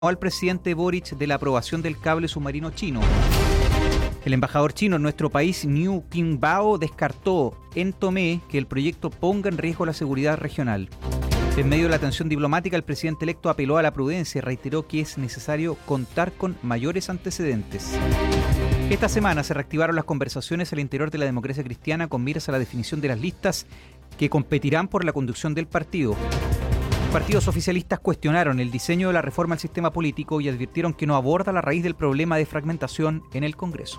al presidente Boric de la aprobación del cable submarino chino. El embajador chino en nuestro país, Niu Qingbao, descartó en Tomé que el proyecto ponga en riesgo la seguridad regional. En medio de la tensión diplomática, el presidente electo apeló a la prudencia y reiteró que es necesario contar con mayores antecedentes. Esta semana se reactivaron las conversaciones al interior de la democracia cristiana con miras a la definición de las listas que competirán por la conducción del partido. Partidos oficialistas cuestionaron el diseño de la reforma al sistema político y advirtieron que no aborda la raíz del problema de fragmentación en el Congreso.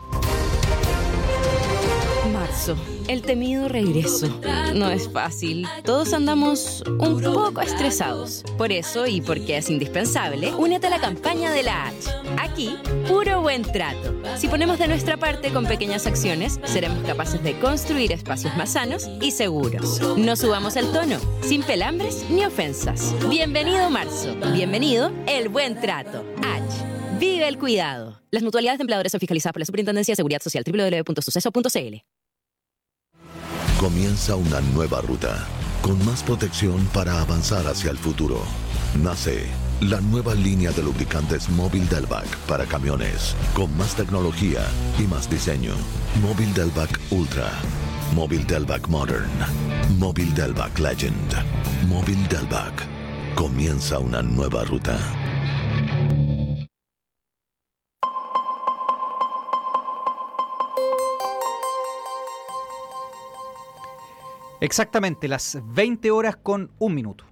Marzo, el temido regreso. No es fácil. Todos andamos un poco estresados. Por eso, y porque es indispensable, únete a la campaña de la H. Aquí, puro buen trato. Si ponemos de nuestra parte con pequeñas acciones, seremos capaces de construir espacios más sanos y seguros. No subamos el tono, sin pelambres ni ofensas. Bienvenido marzo. Bienvenido el buen trato. H. Vive el cuidado. Las mutualidades de empleadores son fiscalizadas por la Superintendencia de Seguridad Social, www.suceso.cl. Comienza una nueva ruta, con más protección para avanzar hacia el futuro. Nace la nueva línea de lubricantes Móvil Delvac para camiones, con más tecnología y más diseño. Móvil Delvac Ultra, Móvil Delvac Modern, Móvil Delvac Legend, Móvil Delvac. Comienza una nueva ruta. Exactamente, las 20 horas con 1 minuto.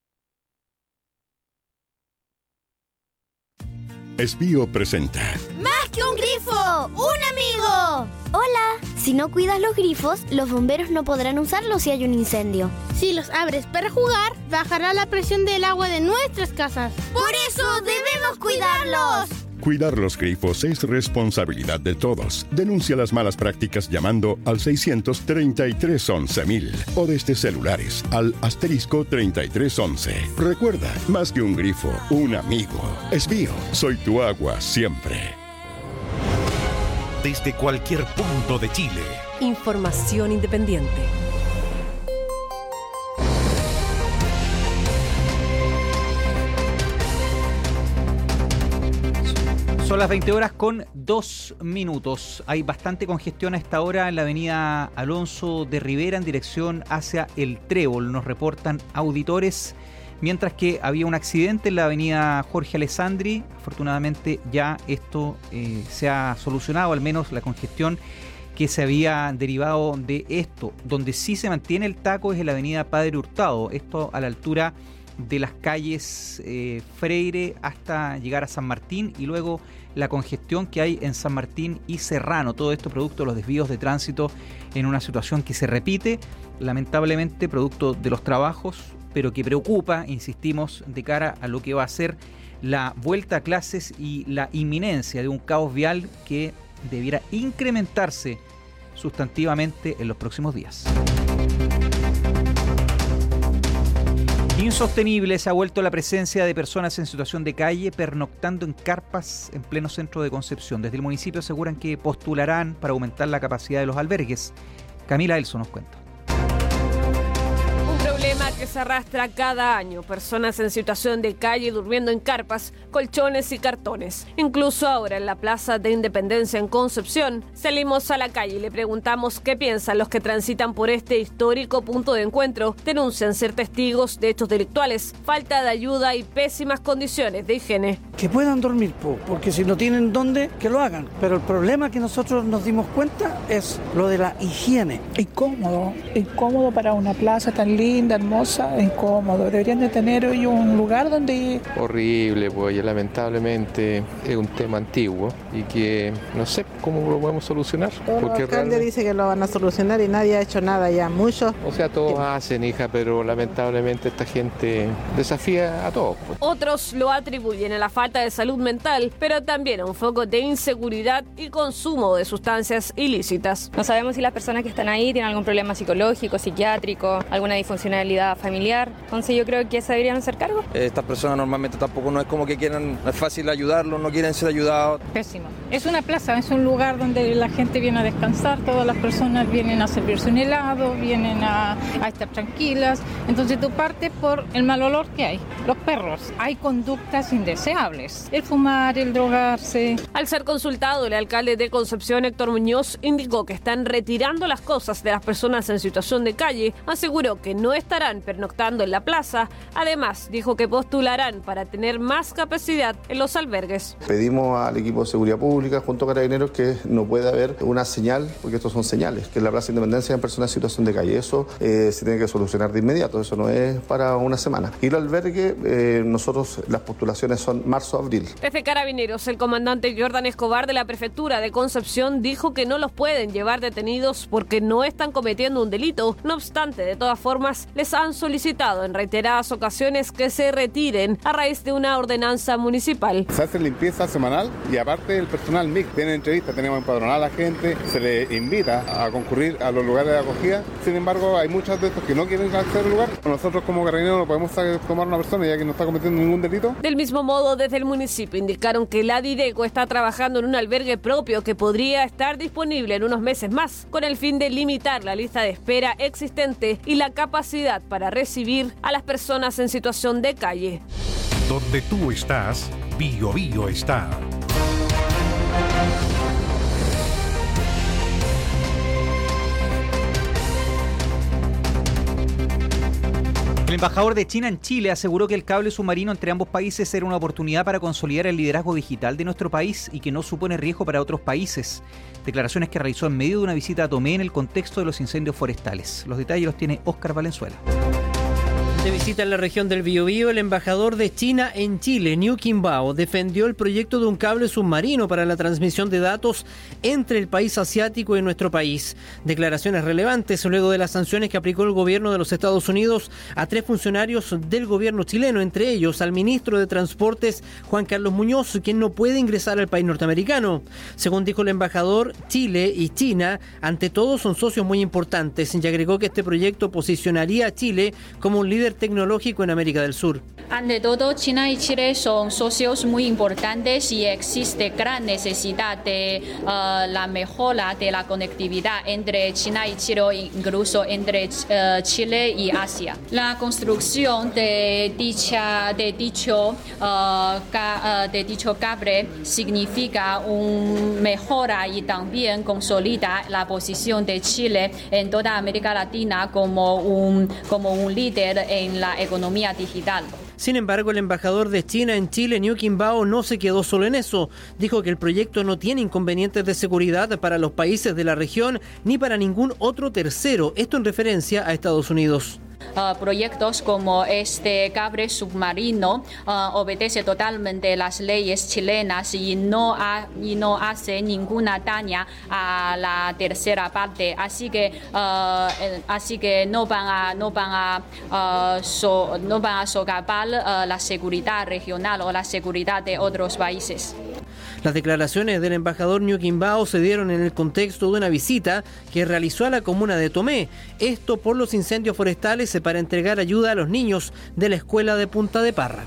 Esbío presenta ¡Más que un grifo! ¡Un amigo! Hola, si no cuidas los grifos, los bomberos no podrán usarlos si hay un incendio. Si los abres para jugar, bajará la presión del agua de nuestras casas. ¡Por eso debemos cuidarlos! Cuidar los grifos es responsabilidad de todos. Denuncia las malas prácticas llamando al 633-11.000 o desde celulares al *3311. Recuerda, más que un grifo, un amigo. Esbío, soy tu agua siempre. Desde cualquier punto de Chile. Información independiente. Son las 20 horas con 2 minutos. Hay bastante congestión a esta hora en la avenida Alonso de Rivera en dirección hacia El Trébol. Nos reportan auditores, mientras que había un accidente en la avenida Jorge Alessandri. Afortunadamente ya esto se ha solucionado, al menos la congestión que se había derivado de esto. Donde sí se mantiene el taco es en la avenida Padre Hurtado, esto a la altura de las calles Freire hasta llegar a San Martín, y luego la congestión que hay en San Martín y Serrano. Todo esto producto de los desvíos de tránsito en una situación que se repite, lamentablemente producto de los trabajos, pero que preocupa, insistimos, de cara a lo que va a ser la vuelta a clases y la inminencia de un caos vial que debiera incrementarse sustantivamente en los próximos días. Insostenible se ha vuelto la presencia de personas en situación de calle pernoctando en carpas en pleno centro de Concepción. Desde el municipio aseguran que postularán para aumentar la capacidad de los albergues. Camila Elso nos cuenta. Un problema que se arrastra cada año. Personas en situación de calle durmiendo en carpas, colchones y cartones. Incluso ahora en la Plaza de Independencia en Concepción, salimos a la calle y le preguntamos qué piensan los que transitan por este histórico punto de encuentro. Denuncian ser testigos de hechos delictuales, falta de ayuda y pésimas condiciones de higiene. Que puedan dormir, porque si no tienen dónde, que lo hagan. Pero el problema que nosotros nos dimos cuenta es lo de la higiene. Incómodo para una plaza tan linda, hermosa, incómodo. Deberían de tener hoy un lugar donde... Horrible, pues lamentablemente es un tema antiguo y que no sé cómo lo podemos solucionar. Porque el alcalde dice que lo van a solucionar y nadie ha hecho nada ya, muchos. O sea, todos hacen, hija, pero lamentablemente esta gente desafía a todos. Pues. Otros lo atribuyen a la falta de salud mental, pero también a un foco de inseguridad y consumo de sustancias ilícitas. No sabemos si las personas que están ahí tienen algún problema psicológico, psiquiátrico, alguna disfuncionalidad familiar. Entonces yo creo que se deberían hacer cargo. Estas personas normalmente tampoco no es como que quieran, no es fácil ayudarlos, no quieren ser ayudados. Pésimo. Es una plaza, es un lugar donde la gente viene a descansar, todas las personas vienen a servirse un helado, vienen a estar tranquilas. Entonces tú partes por el mal olor que hay. Los perros, hay conductas indeseables, el fumar, el drogarse. Al ser consultado, el alcalde de Concepción, Héctor Muñoz, indicó que están retirando las cosas de las personas en situación de calle, aseguró que no estarán pernoctando en la plaza, además dijo que postularán para tener más capacidad en los albergues. Pedimos al equipo de seguridad pública junto a Carabineros que no puede haber una señal, porque estos son señales, que en la Plaza Independencia hay personas en situación de calle. Eso se tiene que solucionar de inmediato, eso no es para una semana. Y el albergue, nosotros las postulaciones son marzo-abril. Desde Carabineros, el comandante Jordan Escobar de la Prefectura de Concepción dijo que no los pueden llevar detenidos porque no están cometiendo un delito. No obstante, de todas formas, les han solicitado en reiteradas ocasiones que se retiren a raíz de una ordenanza municipal. Se hace limpieza semanal y aparte el personal MIC tiene entrevistas, tenemos empadronada a la gente, se le invita a concurrir a los lugares de acogida. Sin embargo, hay muchos de estos que no quieren acceder al lugar. Nosotros como Carabineros no podemos tomar a una persona ya que no está cometiendo ningún delito. Del mismo modo, desde el municipio indicaron que la Dideco está trabajando en un albergue propio que podría estar disponible en unos meses más, con el fin de limitar la lista de espera existente y la capacidad para recibir a las personas en situación de calle. Donde tú estás, Bio Bio está. El embajador de China en Chile aseguró que el cable submarino entre ambos países era una oportunidad para consolidar el liderazgo digital de nuestro país y que no supone riesgo para otros países. Declaraciones que realizó en medio de una visita a Tomé en el contexto de los incendios forestales. Los detalles los tiene Óscar Valenzuela. De visita en la región del Biobío, el embajador de China en Chile, Niu Qimbao, defendió el proyecto de un cable submarino para la transmisión de datos entre el país asiático y nuestro país. Declaraciones relevantes luego de las sanciones que aplicó el gobierno de los Estados Unidos a 3 funcionarios del gobierno chileno, entre ellos al ministro de Transportes, Juan Carlos Muñoz, quien no puede ingresar al país norteamericano. Según dijo el embajador, Chile y China, ante todo, son socios muy importantes, y agregó que este proyecto posicionaría a Chile como un líder tecnológico en América del Sur. Ante todo, China y Chile son socios muy importantes y existe gran necesidad de la mejora de la conectividad entre China y Chile, incluso entre Chile y Asia. La construcción de dicho cable significa una mejora y también consolida la posición de Chile en toda América Latina como un líder en la economía digital. Sin embargo, el embajador de China en Chile, Niu Qimbao, no se quedó solo en eso. Dijo que el proyecto no tiene inconvenientes de seguridad para los países de la región ni para ningún otro tercero. Esto en referencia a Estados Unidos. Proyectos como este cable submarino obedece totalmente las leyes chilenas y no hace ninguna daña a la tercera parte, así que no van a socavar la seguridad regional o la seguridad de otros países. Las declaraciones del embajador Niu Qimbao se dieron en el contexto de una visita que realizó a la comuna de Tomé, esto por los incendios forestales para entregar ayuda a los niños de la escuela de Punta de Parra.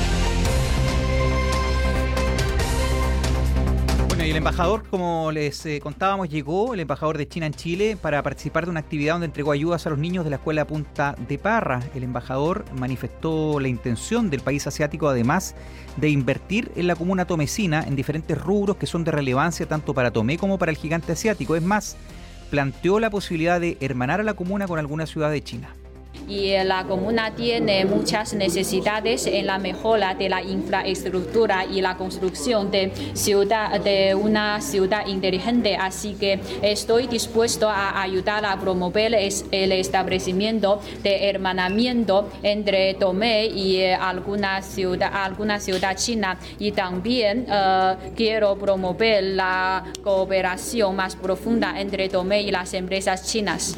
Bueno, y el embajador, como les contábamos, llegó el embajador de China en Chile para participar de una actividad donde entregó ayudas a los niños de la escuela Punta de Parra. El embajador manifestó la intención del país asiático, además de invertir en la comuna tomecina en diferentes rubros que son de relevancia tanto para Tomé como para el gigante asiático. Es más, planteó la posibilidad de hermanar a la comuna con alguna ciudad de China. Y la comuna tiene muchas necesidades en la mejora de la infraestructura y la construcción de una ciudad inteligente, así que estoy dispuesto a ayudar a promover el establecimiento de hermanamiento entre Tomé y alguna ciudad china, y también quiero promover la cooperación más profunda entre Tomé y las empresas chinas.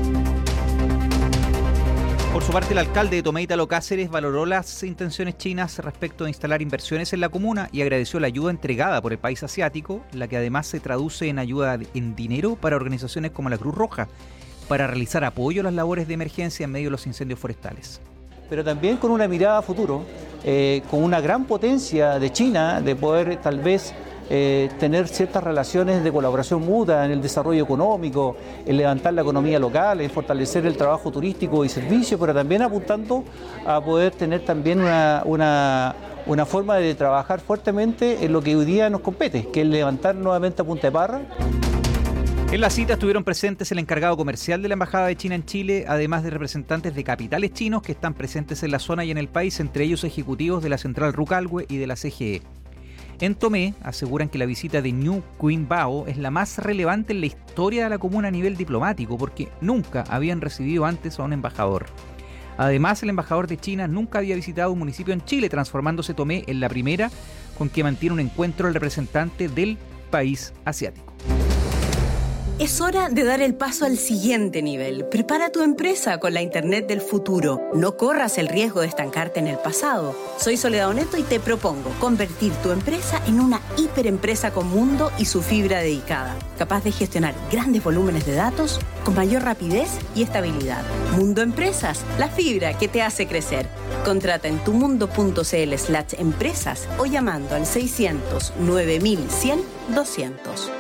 Por su parte, el alcalde de Tomé, Italo Cáceres, valoró las intenciones chinas respecto de instalar inversiones en la comuna y agradeció la ayuda entregada por el país asiático, la que además se traduce en ayuda en dinero para organizaciones como la Cruz Roja, para realizar apoyo a las labores de emergencia en medio de los incendios forestales. Pero también con una mirada a futuro, con una gran potencia de China, de poder tal vez tener ciertas relaciones de colaboración mutua en el desarrollo económico, en levantar la economía local, en fortalecer el trabajo turístico y servicio, pero también apuntando a poder tener también una forma de trabajar fuertemente en lo que hoy día nos compete, que es levantar nuevamente a punta de parra. En la cita estuvieron presentes el encargado comercial de la Embajada de China en Chile, además de representantes de capitales chinos que están presentes en la zona y en el país, entre ellos ejecutivos de la central Rucalwe y de la CGE. En Tomé aseguran que la visita de New Queen Bao es la más relevante en la historia de la comuna a nivel diplomático, porque nunca habían recibido antes a un embajador. Además, el embajador de China nunca había visitado un municipio en Chile, transformándose Tomé en la primera con que mantiene un encuentro el representante del país asiático. Es hora de dar el paso al siguiente nivel. Prepara tu empresa con la Internet del futuro. No corras el riesgo de estancarte en el pasado. Soy Soledad Oneto y te propongo convertir tu empresa en una hiperempresa con mundo y su fibra dedicada, capaz de gestionar grandes volúmenes de datos con mayor rapidez y estabilidad. Mundo Empresas, la fibra que te hace crecer. Contrata en tumundo.cl/empresas o llamando al 600 9100 200.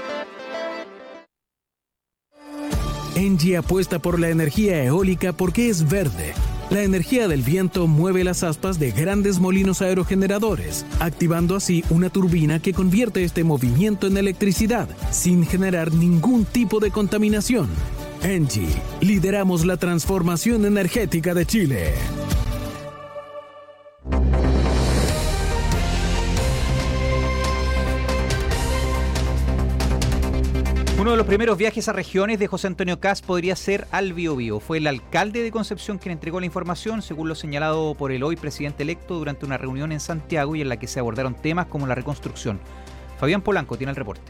ENGIE apuesta por la energía eólica porque es verde. La energía del viento mueve las aspas de grandes molinos aerogeneradores, activando así una turbina que convierte este movimiento en electricidad, sin generar ningún tipo de contaminación. ENGIE, lideramos la transformación energética de Chile. Uno de los primeros viajes a regiones de José Antonio Kast podría ser al Biobío. Fue el alcalde de Concepción quien entregó la información, según lo señalado por el hoy presidente electo durante una reunión en Santiago y en la que se abordaron temas como la reconstrucción. Fabián Polanco tiene el reporte.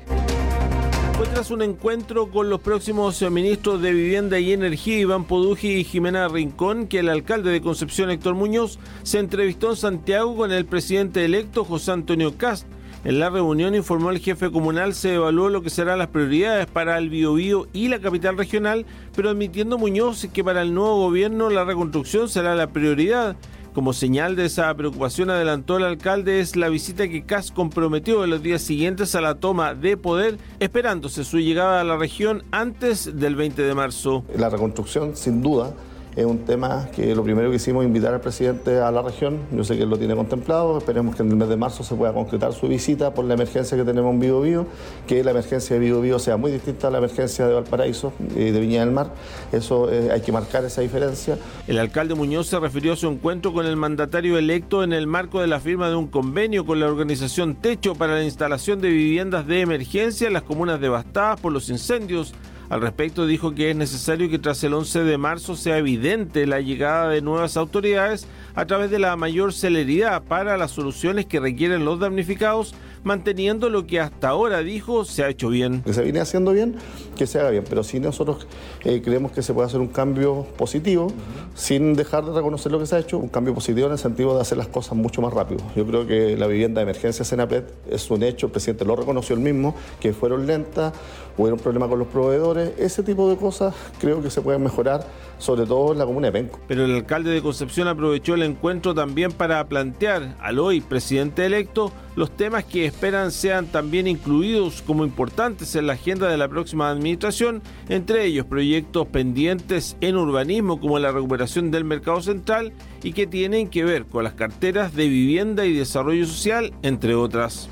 Fue tras un encuentro con los próximos ministros de Vivienda y Energía, Iván Poduji y Jimena Rincón, que el alcalde de Concepción, Héctor Muñoz, se entrevistó en Santiago con el presidente electo José Antonio Kast. En la reunión, informó el jefe comunal, se evaluó lo que serán las prioridades para el Biobío y la capital regional, pero admitiendo Muñoz que para el nuevo gobierno la reconstrucción será la prioridad. Como señal de esa preocupación, adelantó el alcalde, es la visita que Kast comprometió en los días siguientes a la toma de poder, esperándose su llegada a la región antes del 20 de marzo. La reconstrucción, sin duda, es un tema que lo primero que hicimos es invitar al presidente a la región. Yo sé que él lo tiene contemplado, esperemos que en el mes de marzo se pueda concretar su visita por la emergencia que tenemos en Biobío, que la emergencia de Biobío sea muy distinta a la emergencia de Valparaíso y de Viña del Mar. Eso hay que marcar esa diferencia. El alcalde Muñoz se refirió a su encuentro con el mandatario electo en el marco de la firma de un convenio con la organización Techo para la instalación de viviendas de emergencia en las comunas devastadas por los incendios. Al respecto, dijo que es necesario que tras el 11 de marzo sea evidente la llegada de nuevas autoridades a través de la mayor celeridad para las soluciones que requieren los damnificados, manteniendo lo que hasta ahora, dijo, se ha hecho bien. Que se viene haciendo bien, que se haga bien, pero sí nosotros creemos que se puede hacer un cambio positivo sin dejar de reconocer lo que se ha hecho, un cambio positivo en el sentido de hacer las cosas mucho más rápido. Yo creo que la vivienda de emergencia Senapred es un hecho, el presidente lo reconoció él mismo, que fueron lentas, hubo un problema con los proveedores, ese tipo de cosas creo que se pueden mejorar, sobre todo en la comuna de Penco. Pero el alcalde de Concepción aprovechó el encuentro también para plantear al hoy presidente electo los temas que esperan sean también incluidos como importantes en la agenda de la próxima administración, entre ellos proyectos pendientes en urbanismo como la recuperación del mercado central y que tienen que ver con las carteras de vivienda y desarrollo social, entre otras.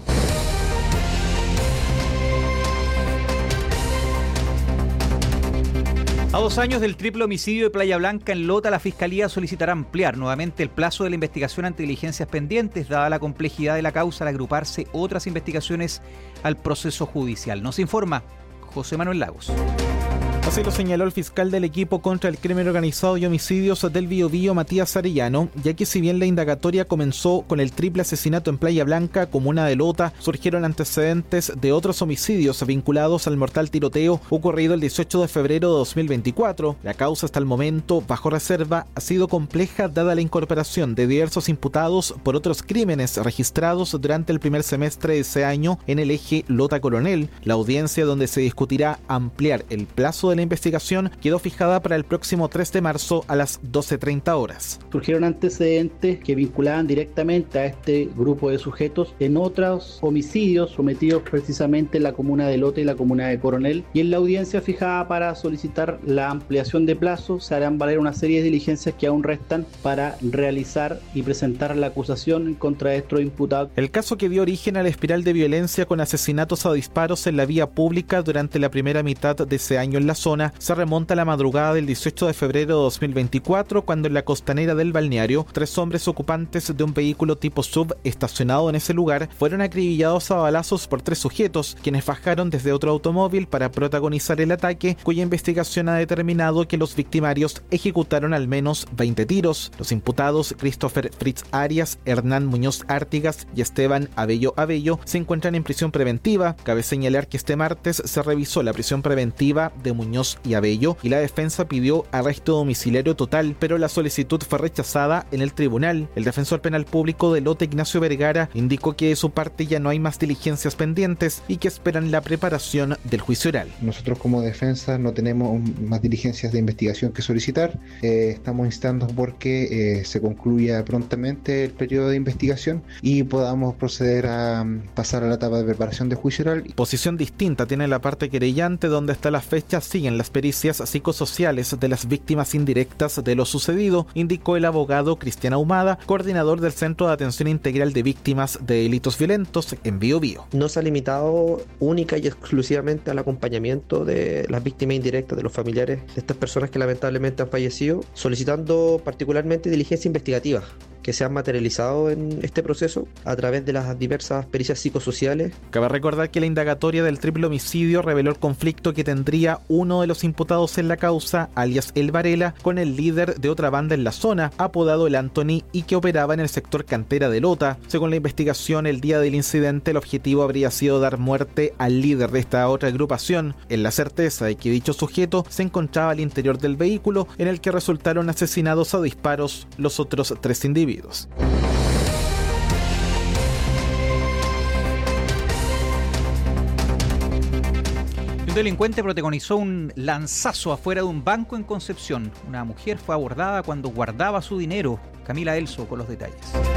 A 2 años del triple homicidio de Playa Blanca en Lota, la Fiscalía solicitará ampliar nuevamente el plazo de la investigación ante diligencias pendientes, dada la complejidad de la causa al agruparse otras investigaciones al proceso judicial. Nos informa José Manuel Lagos. Así lo señaló el fiscal del equipo contra el crimen organizado y homicidios del Biobío, Matías Arellano, ya que si bien la indagatoria comenzó con el triple asesinato en Playa Blanca, comuna de Lota, surgieron antecedentes de otros homicidios vinculados al mortal tiroteo ocurrido el 18 de febrero de 2024. La causa hasta el momento, bajo reserva, ha sido compleja dada la incorporación de diversos imputados por otros crímenes registrados durante el primer semestre de ese año en el eje Lota-Coronel. La audiencia donde se discutirá ampliar el plazo de la la investigación quedó fijada para el próximo 3 de marzo a las 12:30 horas. Surgieron antecedentes que vinculaban directamente a este grupo de sujetos en otros homicidios sometidos precisamente en la comuna de Lota y la comuna de Coronel, y en la audiencia fijada para solicitar la ampliación de plazo se harán valer una serie de diligencias que aún restan para realizar y presentar la acusación contra estos imputados. El caso que dio origen a la espiral de violencia con asesinatos a disparos en la vía pública durante la primera mitad de ese año en la zona se remonta a la madrugada del 18 de febrero de 2024, cuando en la costanera del balneario 3 hombres ocupantes de un vehículo tipo SUV estacionado en ese lugar fueron acribillados a balazos por 3 sujetos, quienes bajaron desde otro automóvil para protagonizar el ataque, cuya investigación ha determinado que los victimarios ejecutaron al menos 20 tiros. Los imputados Christopher Fritz Arias, Hernán Muñoz Artigas y Esteban Abello se encuentran en prisión preventiva. Cabe señalar que este martes se revisó la prisión preventiva de Muñoz y Abello y la defensa pidió arresto domiciliario total, pero la solicitud fue rechazada en el tribunal. El defensor penal público de Lota, Ignacio Vergara, indicó que de su parte ya no hay más diligencias pendientes y que esperan la preparación del juicio oral. Nosotros como defensa no tenemos más diligencias de investigación que solicitar. Estamos instando porque se concluya prontamente el periodo de investigación y podamos proceder a pasar a la etapa de preparación de juicio oral. Posición distinta tiene la parte querellante, donde hasta la fecha siguen las pericias psicosociales de las víctimas indirectas de lo sucedido, indicó el abogado Cristian Ahumada, coordinador del Centro de Atención Integral de Víctimas de Delitos Violentos en Biobío. No se ha limitado única y exclusivamente al acompañamiento de las víctimas indirectas, de los familiares de estas personas que lamentablemente han fallecido, solicitando particularmente diligencia investigativa que se han materializado en este proceso a través de las diversas pericias psicosociales. Cabe recordar que la indagatoria del triple homicidio reveló el conflicto que tendría uno de los imputados en la causa, alias El Varela, con el líder de otra banda en la zona, apodado El Anthony, y que operaba en el sector cantera de Lota. Según la investigación, el día del incidente el objetivo habría sido dar muerte al líder de esta otra agrupación, en la certeza de que dicho sujeto se encontraba al interior del vehículo, en el que resultaron asesinados a disparos los otros 3 individuos. Un delincuente protagonizó un lanzazo afuera de un banco en Concepción. Una mujer fue abordada cuando guardaba su dinero. Camila Elso con los detalles.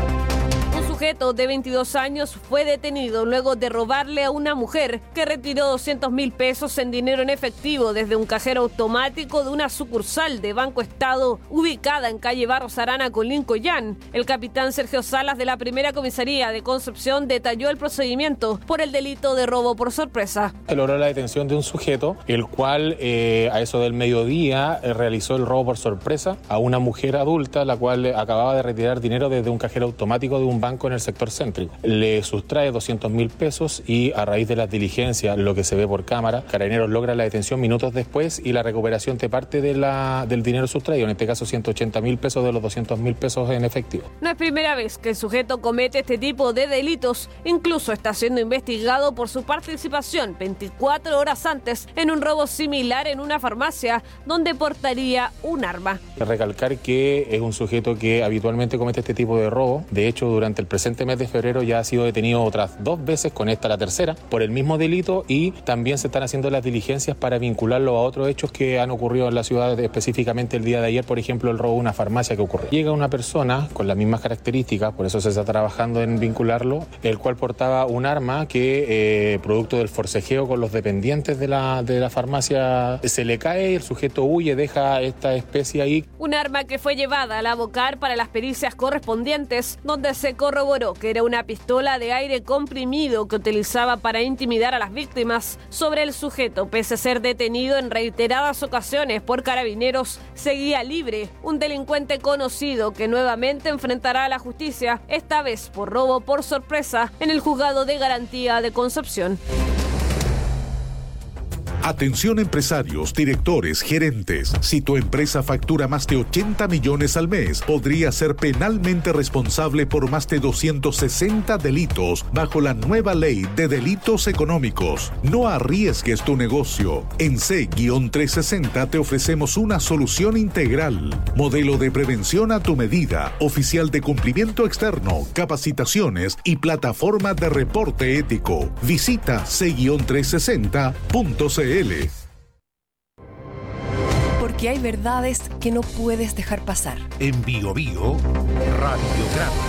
Un sujeto de 22 años fue detenido luego de robarle a una mujer que retiró 200.000 pesos en dinero en efectivo desde un cajero automático de una sucursal de Banco Estado ubicada en calle Barros Arana con Lincoln. El capitán Sergio Salas de la primera comisaría de Concepción detalló el procedimiento por el delito de robo por sorpresa. Se logró la detención de un sujeto, el cual a eso del mediodía realizó el robo por sorpresa a una mujer adulta, la cual acababa de retirar dinero desde un cajero automático de un banco en el sector céntrico. Le sustrae 200.000 pesos y a raíz de las diligencias, lo que se ve por cámara, Carabineros logra la detención minutos después y la recuperación de parte del dinero sustraído, en este caso 180.000 pesos de los 200.000 pesos en efectivo. No es primera vez que el sujeto comete este tipo de delitos, incluso está siendo investigado por su participación 24 horas antes en un robo similar en una farmacia donde portaría un arma. Recalcar que es un sujeto que habitualmente comete este tipo de robo. De hecho, durante el presente mes de febrero ya ha sido detenido otras 2 veces, con esta la tercera, por el mismo delito, y también se están haciendo las diligencias para vincularlo a otros hechos que han ocurrido en la ciudad, específicamente el día de ayer, por ejemplo, el robo de una farmacia que ocurrió. Llega una persona con las mismas características, por eso se está trabajando en vincularlo, el cual portaba un arma que, producto del forcejeo con los dependientes de la farmacia, se le cae y el sujeto huye, deja esta especie ahí. Un arma que fue llevada al Abocar para las pericias correspondientes, donde se corroboró que era una pistola de aire comprimido que utilizaba para intimidar a las víctimas. Sobre el sujeto, pese a ser detenido en reiteradas ocasiones por Carabineros, seguía libre. Un delincuente conocido que nuevamente enfrentará a la justicia, esta vez por robo por sorpresa, en el juzgado de garantía de Concepción. Atención empresarios, directores, gerentes. Si tu empresa factura más de 80 millones al mes, podría ser penalmente responsable por más de 260 delitos bajo la nueva ley de delitos económicos. No arriesgues tu negocio. En C-360 te ofrecemos una solución integral. Modelo de prevención a tu medida, oficial de cumplimiento externo, capacitaciones y plataforma de reporte ético. Visita C-360.cl. porque hay verdades que no puedes dejar pasar. En Bio Bio, Radiograma.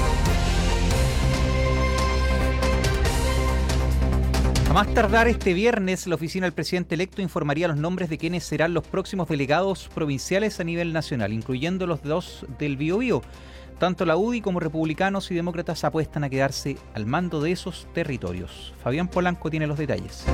A más tardar este viernes, la oficina del presidente electo informaría los nombres de quienes serán los próximos delegados provinciales a nivel nacional, incluyendo los dos del Biobío. Tanto la UDI como republicanos y demócratas apuestan a quedarse al mando de esos territorios. Fabián Polanco tiene los detalles.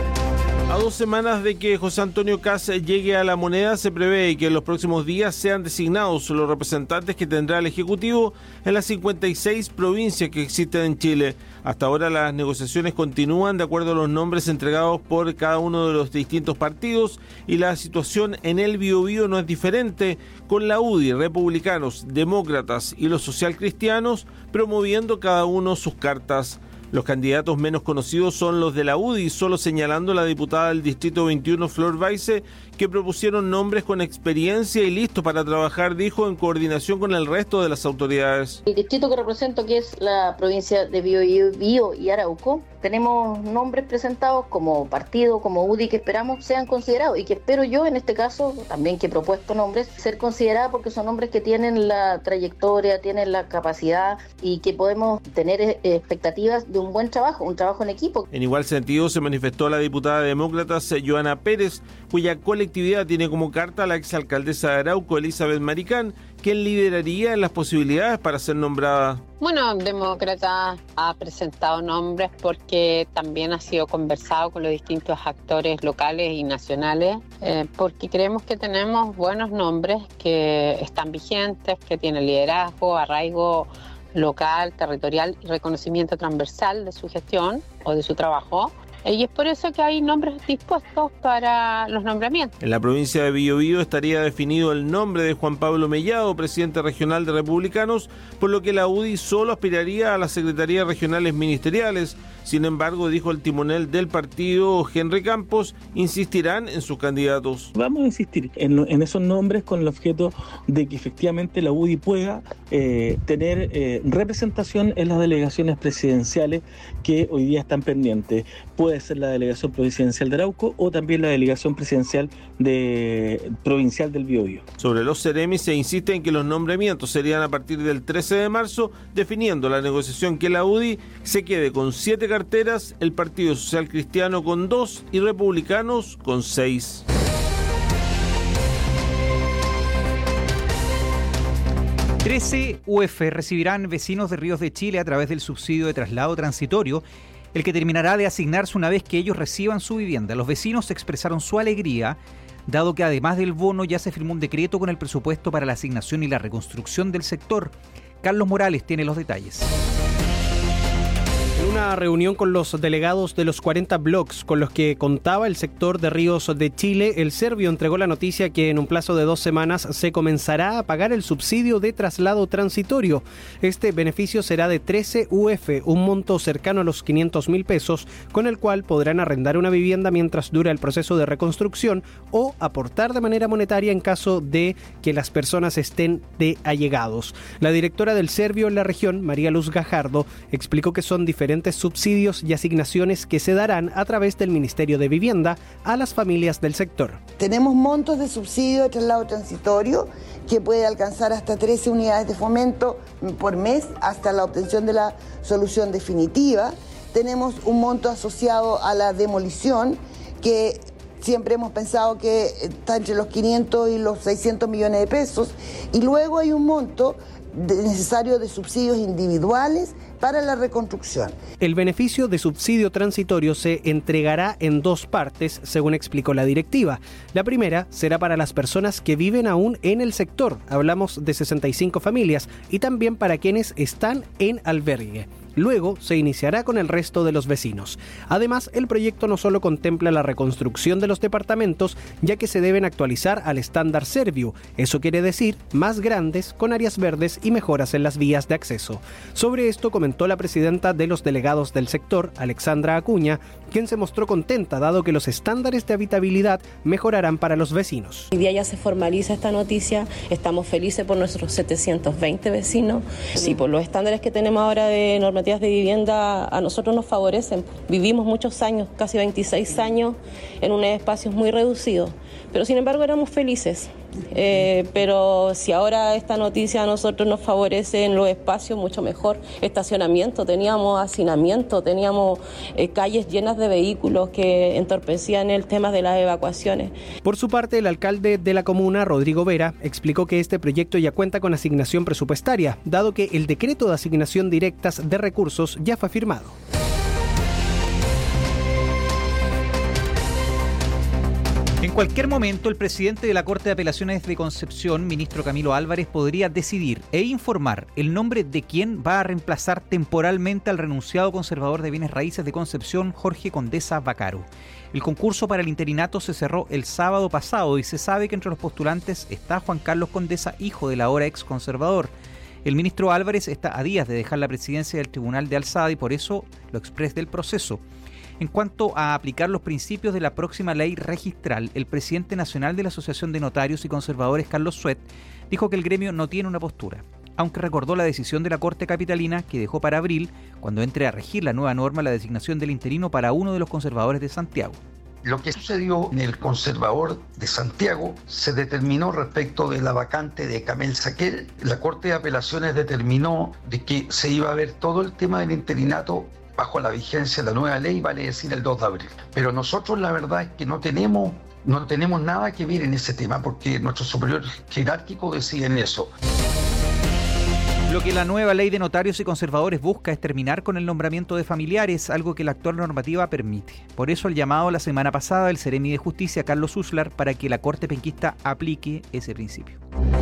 A 2 semanas de que José Antonio Kast llegue a La Moneda, se prevé que en los próximos días sean designados los representantes que tendrá el Ejecutivo en las 56 provincias que existen en Chile. Hasta ahora las negociaciones continúan de acuerdo a los nombres entregados por cada uno de los distintos partidos y la situación en el Biobío no es diferente, con la UDI, republicanos, demócratas y los socialcristianos promoviendo cada uno sus cartas. Los candidatos menos conocidos son los de la UDI, solo señalando la diputada del Distrito 21, Flor Baise, que propusieron nombres con experiencia y listos para trabajar, dijo, en coordinación con el resto de las autoridades. El distrito que represento, que es la provincia de Biobío y Arauco, tenemos nombres presentados como partido, como UDI, que esperamos sean considerados y que espero yo, en este caso, también que he propuesto nombres, ser considerados porque son nombres que tienen la trayectoria, tienen la capacidad y que podemos tener expectativas de un buen trabajo, un trabajo en equipo. En igual sentido se manifestó la diputada de Demócratas, Joana Pérez, cuya colectividad tiene como carta a la exalcaldesa de Arauco, Elizabeth Maricán, quien lideraría las posibilidades para ser nombrada. Bueno, Demócrata ha presentado nombres porque también ha sido conversado con los distintos actores locales y nacionales, porque creemos que tenemos buenos nombres que están vigentes, que tienen liderazgo, arraigo local, territorial y reconocimiento transversal de su gestión o de su trabajo. Y es por eso que hay nombres dispuestos para los nombramientos. En la provincia de Biobío estaría definido el nombre de Juan Pablo Mellado, presidente regional de Republicanos, por lo que la UDI solo aspiraría a las secretarías regionales ministeriales. Sin embargo, dijo el timonel del partido, Henry Campos, insistirán en sus candidatos. Vamos a insistir en esos nombres con el objeto de que efectivamente la UDI pueda tener representación en las delegaciones presidenciales que hoy día están pendientes. Puede ser la delegación presidencial de Arauco o también la delegación presidencial provincial del Biobío. Sobre los Ceremis se insiste en que los nombramientos serían a partir del 13 de marzo, definiendo la negociación que la UDI se quede con 7 carteras, el Partido Social Cristiano con 2 y Republicanos con 6. $13 UF recibirán vecinos de Ríos de Chile a través del subsidio de traslado transitorio, el que terminará de asignarse una vez que ellos reciban su vivienda. Los vecinos expresaron su alegría, dado que además del bono ya se firmó un decreto con el presupuesto para la asignación y la reconstrucción del sector. Carlos Morales tiene los detalles. En una reunión con los delegados de los 40 bloques con los que contaba el sector de Ríos de Chile, el Servio entregó la noticia que en un plazo de 2 semanas se comenzará a pagar el subsidio de traslado transitorio. Este beneficio será de 13 UF, un monto cercano a los 500.000 pesos, con el cual podrán arrendar una vivienda mientras dura el proceso de reconstrucción o aportar de manera monetaria en caso de que las personas estén de allegados. La directora del Servio en la región, María Luz Gajardo, explicó que son diferentes subsidios y asignaciones que se darán a través del Ministerio de Vivienda a las familias del sector. Tenemos montos de subsidio de traslado transitorio que puede alcanzar hasta 13 unidades de fomento por mes hasta la obtención de la solución definitiva. Tenemos un monto asociado a la demolición que siempre hemos pensado que está entre los 500 y los 600 millones de pesos. Y luego hay un monto necesario de subsidios individuales para la reconstrucción. El beneficio de subsidio transitorio se entregará en 2 partes, según explicó la directiva. La primera será para las personas que viven aún en el sector, hablamos de 65 familias, y también para quienes están en albergue. Luego se iniciará con el resto de los vecinos. Además, el proyecto no solo contempla la reconstrucción de los departamentos, ya que se deben actualizar al estándar Servio. Eso quiere decir más grandes, con áreas verdes y mejoras en las vías de acceso. Sobre esto comentó la presidenta de los delegados del sector, Alexandra Acuña, quien se mostró contenta dado que los estándares de habitabilidad mejorarán para los vecinos. Hoy día ya se formaliza esta noticia, estamos felices por nuestros 720 vecinos. Sí, por los estándares que tenemos ahora de normativa de vivienda a nosotros nos favorecen. Vivimos muchos años, casi 26 años, en unos espacios muy reducidos, pero sin embargo éramos felices pero si ahora esta noticia a nosotros nos favorece en los espacios, mucho mejor. Estacionamiento, teníamos hacinamiento, teníamos calles llenas de vehículos que entorpecían el tema de las evacuaciones. Por su parte, el alcalde de la comuna, Rodrigo Vera, explicó que este proyecto ya cuenta con asignación presupuestaria, dado que el decreto de asignación directas de recursos ya fue firmado. En cualquier momento, el presidente de la Corte de Apelaciones de Concepción, ministro Camilo Álvarez, podría decidir e informar el nombre de quien va a reemplazar temporalmente al renunciado conservador de bienes raíces de Concepción, Jorge Condesa Vaccaro. El concurso para el interinato se cerró el sábado pasado y se sabe que entre los postulantes está Juan Carlos Condesa, hijo del ahora ex conservador. El ministro Álvarez está a días de dejar la presidencia del Tribunal de Alzada y por eso lo expresa del proceso. En cuanto a aplicar los principios de la próxima ley registral, el presidente nacional de la Asociación de Notarios y Conservadores, Carlos Suet, dijo que el gremio no tiene una postura, aunque recordó la decisión de la Corte Capitalina que dejó para abril, cuando entre a regir la nueva norma, la designación del interino para uno de los conservadores de Santiago. Lo que sucedió en el conservador de Santiago se determinó respecto de la vacante de Camel Saquel. La Corte de Apelaciones determinó de que se iba a ver todo el tema del interinato bajo la vigencia de la nueva ley, vale decir el 2 de abril. Pero nosotros la verdad es que no tenemos nada que ver en ese tema porque nuestros superiores jerárquicos deciden eso. Lo que la nueva ley de notarios y conservadores busca es terminar con el nombramiento de familiares, algo que la actual normativa permite. Por eso el llamado la semana pasada del Seremi de Justicia, Carlos Uslar, para que la Corte penquista aplique ese principio.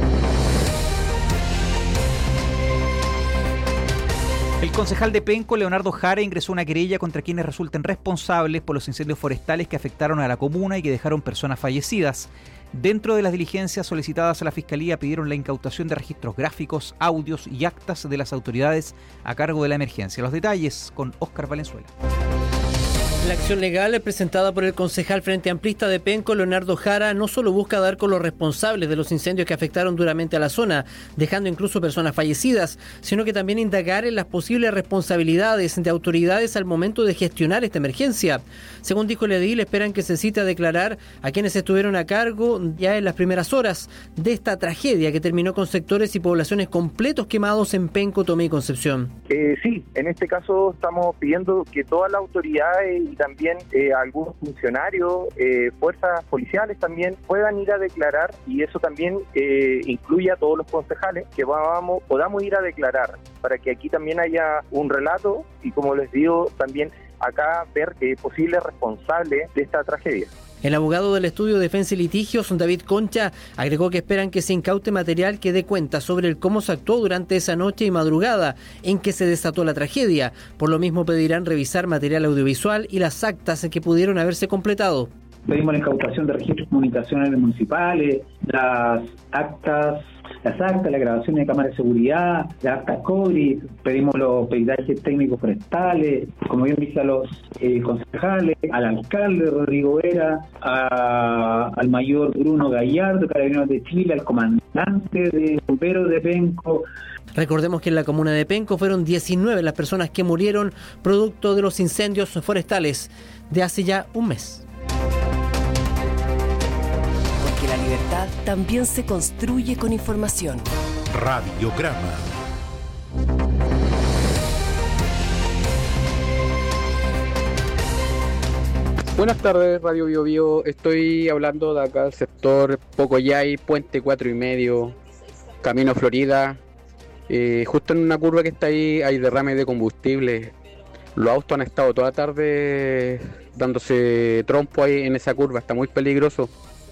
El concejal de Penco, Leonardo Jara, ingresó una querella contra quienes resulten responsables por los incendios forestales que afectaron a la comuna y que dejaron personas fallecidas. Dentro de las diligencias solicitadas a la Fiscalía pidieron la incautación de registros gráficos, audios y actas de las autoridades a cargo de la emergencia. Los detalles con Óscar Valenzuela. La acción legal presentada por el concejal Frente Amplista de Penco, Leonardo Jara, no solo busca dar con los responsables de los incendios que afectaron duramente a la zona, dejando incluso personas fallecidas, sino que también indagar en las posibles responsabilidades de autoridades al momento de gestionar esta emergencia. Según dijo el edil, esperan que se cite a declarar a quienes estuvieron a cargo ya en las primeras horas de esta tragedia que terminó con sectores y poblaciones completos quemados en Penco, Tomé y Concepción. Sí, en este caso estamos pidiendo que todas las autoridades y también algunos funcionarios, fuerzas policiales también puedan ir a declarar, y eso también incluye a todos los concejales que podamos ir a declarar para que aquí también haya un relato y, como les digo, también acá ver posibles responsables de esta tragedia. El abogado del estudio Defensa y Litigios, David Concha, agregó que esperan que se incaute material que dé cuenta sobre el cómo se actuó durante esa noche y madrugada en que se desató la tragedia. Por lo mismo pedirán revisar material audiovisual y las actas que pudieron haberse completado. Pedimos la incautación de registros comunicacionales municipales, las actas, la grabación de cámaras de seguridad, las actas COVID, pedimos los peritajes técnicos forestales, como bien dice a los concejales, al alcalde Rodrigo Vera, al mayor Bruno Gallardo, Carabineros de Chile, al comandante de bomberos de Penco. Recordemos que en la comuna de Penco fueron 19 las personas que murieron producto de los incendios forestales de hace ya un mes. La libertad también se construye con información. Radiograma. Buenas tardes, Radio Bio Bio. Estoy hablando de acá del sector Pocoyay, Puente 4,5, Camino Florida. Justo en una curva que está ahí hay derrame de combustible. Los autos han estado toda la tarde dándose trompo ahí en esa curva, está muy peligroso.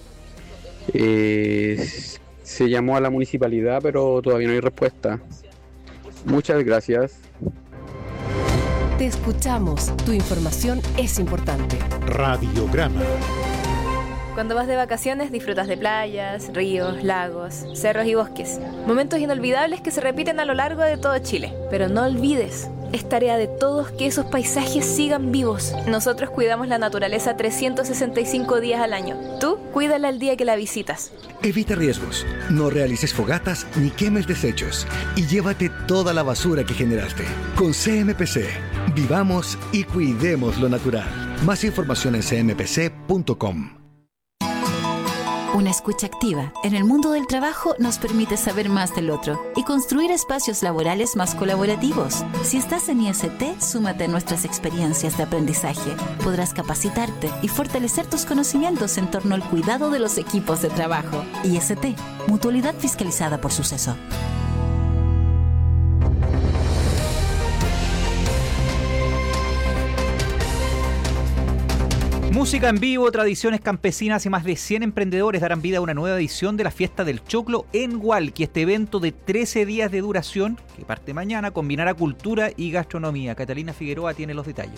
Se llamó a la municipalidad, pero todavía no hay respuesta. Muchas gracias. Te escuchamos. Tu información es importante. Radiograma. Cuando vas de vacaciones disfrutas de playas, ríos, lagos, cerros y bosques. Momentos inolvidables que se repiten a lo largo de todo Chile. Pero no olvides, es tarea de todos que esos paisajes sigan vivos. Nosotros cuidamos la naturaleza 365 días al año. Tú, cuídala el día que la visitas. Evita riesgos, no realices fogatas ni quemes desechos y llévate toda la basura que generaste. Con CMPC, vivamos y cuidemos lo natural. Más información en cmpc.com. Una escucha activa en el mundo del trabajo nos permite saber más del otro y construir espacios laborales más colaborativos. Si estás en IST, súmate a nuestras experiencias de aprendizaje. Podrás capacitarte y fortalecer tus conocimientos en torno al cuidado de los equipos de trabajo. IST, Mutualidad fiscalizada por Suceso. Música en vivo, tradiciones campesinas y más de 100 emprendedores darán vida a una nueva edición de la Fiesta del Choclo en Hualqui. Este evento de 13 días de duración, que parte mañana, combinará cultura y gastronomía. Catalina Figueroa tiene los detalles.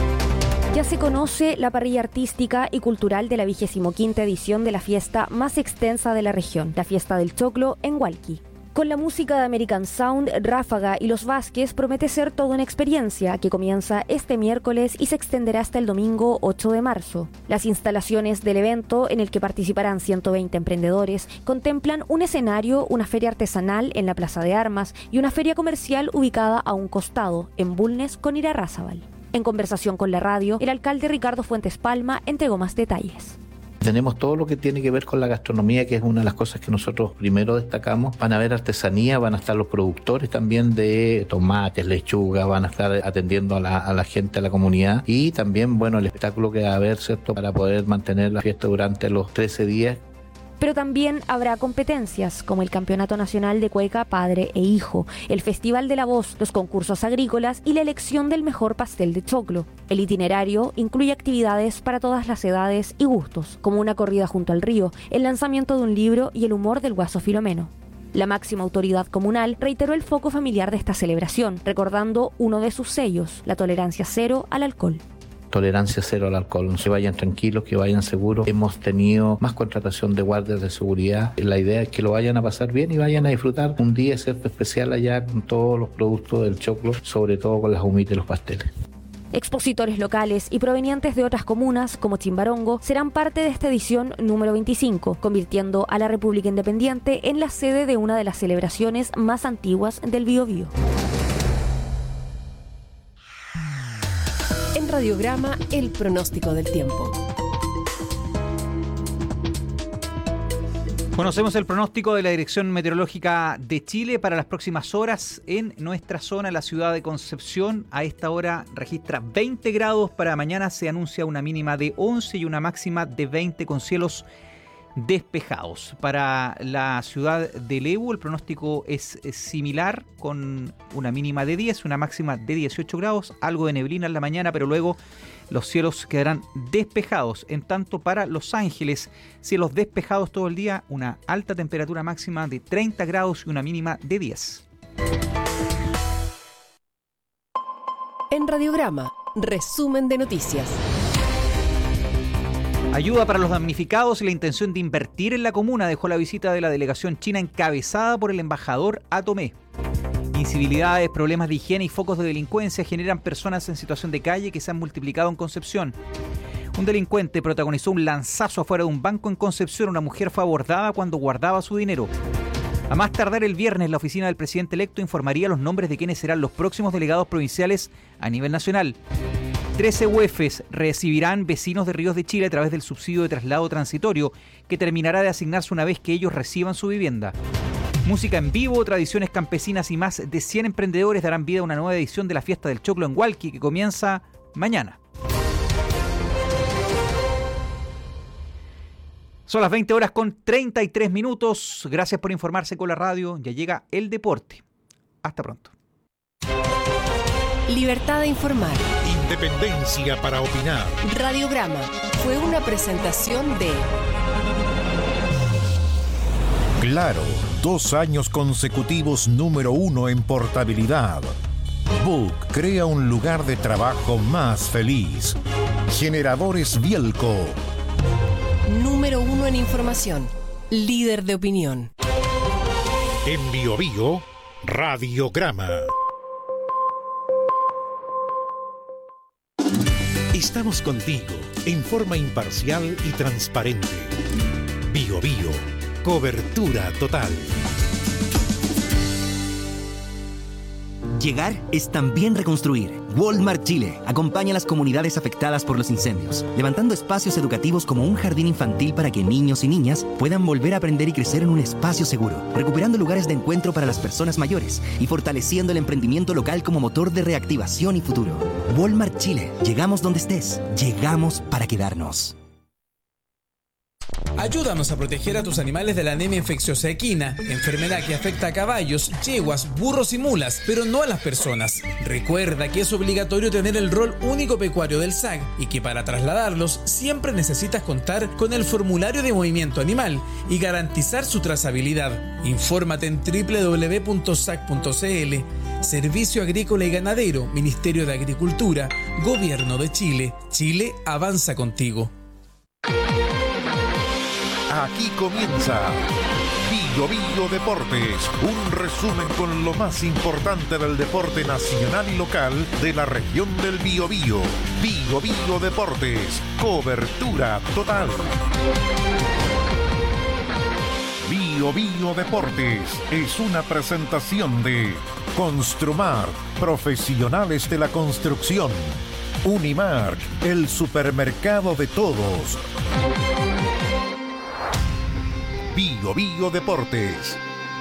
Ya se conoce la parrilla artística y cultural de la 25ª edición de la fiesta más extensa de la región, la Fiesta del Choclo en Hualqui. Con la música de American Sound, Ráfaga y Los Vázquez promete ser toda una experiencia que comienza este miércoles y se extenderá hasta el domingo 8 de marzo. Las instalaciones del evento, en el que participarán 120 emprendedores, contemplan un escenario, una feria artesanal en la Plaza de Armas y una feria comercial ubicada a un costado, en Bulnes con Irarrázaval. En conversación con la radio, el alcalde Ricardo Fuentes Palma entregó más detalles. Tenemos todo lo que tiene que ver con la gastronomía, que es una de las cosas que nosotros primero destacamos. Van a haber artesanía, van a estar los productores también de tomates, lechuga, van a estar atendiendo a la gente, a la comunidad. Y también, bueno, el espectáculo que va a haber, ¿cierto?, para poder mantener la fiesta durante los 13 días. Pero también habrá competencias como el Campeonato Nacional de Cueca Padre e Hijo, el Festival de la Voz, los concursos agrícolas y la elección del mejor pastel de choclo. El itinerario incluye actividades para todas las edades y gustos, como una corrida junto al río, el lanzamiento de un libro y el humor del Guaso Filomeno. La máxima autoridad comunal reiteró el foco familiar de esta celebración, recordando uno de sus sellos, la tolerancia cero al alcohol. Tolerancia cero al alcohol, que vayan tranquilos, que vayan seguros. Hemos tenido más contratación de guardias de seguridad. La idea es que lo vayan a pasar bien y vayan a disfrutar un día especial allá con todos los productos del choclo, sobre todo con las humitas y los pasteles. Expositores locales y provenientes de otras comunas, como Chimbarongo, serán parte de esta edición número 25, convirtiendo a la República Independiente en la sede de una de las celebraciones más antiguas del Biobío. En Radiograma, el pronóstico del tiempo. Conocemos el pronóstico de la Dirección Meteorológica de Chile para las próximas horas en nuestra zona, la ciudad de Concepción. A esta hora registra 20 grados, para mañana se anuncia una mínima de 11 y una máxima de 20 con cielos despejados. Para la ciudad de Lebu el pronóstico es similar, con una mínima de 10, una máxima de 18 grados, algo de neblina en la mañana, pero luego los cielos quedarán despejados. En tanto, para Los Ángeles, cielos despejados todo el día, una alta temperatura máxima de 30 grados y una mínima de 10. En Radiograma, resumen de noticias. Ayuda para los damnificados y la intención de invertir en la comuna dejó la visita de la delegación china encabezada por el embajador a Tomé. Incivilidades, problemas de higiene y focos de delincuencia generan personas en situación de calle que se han multiplicado en Concepción. Un delincuente protagonizó un lanzazo afuera de un banco en Concepción. Una mujer fue abordada cuando guardaba su dinero. A más tardar el viernes, la oficina del presidente electo informaría los nombres de quienes serán los próximos delegados provinciales a nivel nacional. 13 UEFs recibirán vecinos de Ríos de Chile a través del subsidio de traslado transitorio, que terminará de asignarse una vez que ellos reciban su vivienda. Música en vivo, tradiciones campesinas y más de 100 emprendedores darán vida a una nueva edición de la Fiesta del Choclo en Hualqui, que comienza mañana. Son las 20 horas con 33 minutos. Gracias por informarse con la radio. Ya llega el deporte. Hasta pronto. Libertad de informar. Independencia para opinar. Radiograma fue una presentación de Claro, 2 años consecutivos número 1 en portabilidad. Book crea un lugar de trabajo más feliz. Generadores Bielco. Número 1 en información. Líder de opinión. En Biobío, Radiograma. Estamos contigo en forma imparcial y transparente. Biobío, cobertura total. Llegar es también reconstruir. Walmart Chile acompaña a las comunidades afectadas por los incendios, levantando espacios educativos como un jardín infantil para que niños y niñas puedan volver a aprender y crecer en un espacio seguro, recuperando lugares de encuentro para las personas mayores y fortaleciendo el emprendimiento local como motor de reactivación y futuro. Walmart Chile. Llegamos donde estés. Llegamos para quedarnos. Ayúdanos a proteger a tus animales de la anemia infecciosa equina, enfermedad que afecta a caballos, yeguas, burros y mulas, pero no a las personas. Recuerda que es obligatorio tener el rol único pecuario del SAG y que para trasladarlos siempre necesitas contar con el formulario de movimiento animal y garantizar su trazabilidad. Infórmate en www.sag.cl. Servicio Agrícola y Ganadero, Ministerio de Agricultura, Gobierno de Chile. Chile avanza contigo. Aquí comienza Bio Bio Deportes, un resumen con lo más importante del deporte nacional y local de la región del Biobío. Bio Bio Deportes, cobertura total. Bio Bio Deportes es una presentación de Construmar, profesionales de la construcción. Unimark, el supermercado de todos. Bio Bio Deportes.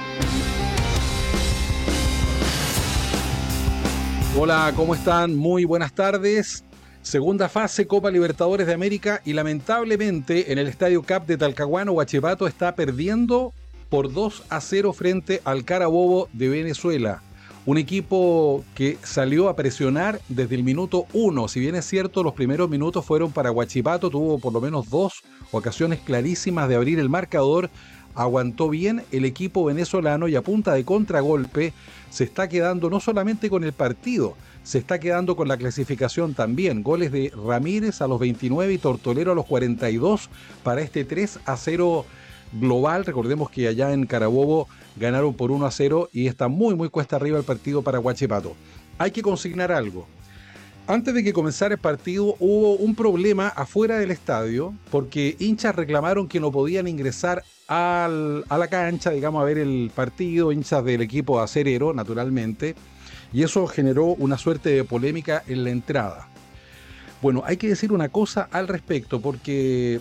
Hola, ¿cómo están? Muy buenas tardes. Segunda fase Copa Libertadores de América y lamentablemente en el Estadio Cap de Talcahuano, Huachipato está perdiendo por 2-0 frente al Carabobo de Venezuela. Un equipo que salió a presionar desde el minuto 1. Si bien es cierto, los primeros minutos fueron para Huachipato, tuvo por lo menos 2 ocasiones clarísimas de abrir el marcador. Aguantó bien el equipo venezolano y a punta de contragolpe se está quedando no solamente con el partido, se está quedando con la clasificación también. Goles de Ramírez a los 29 y Tortolero a los 42 para este 3-0 global. Recordemos que allá en Carabobo ganaron por 1-0 y está muy cuesta arriba el partido para Huachipato. Hay que consignar algo. Antes de que comenzara el partido hubo un problema afuera del estadio porque hinchas reclamaron que no podían ingresar a la cancha, digamos, a ver el partido, hinchas del equipo acerero, naturalmente, y eso generó una suerte de polémica en la entrada. Bueno, hay que decir una cosa al respecto porque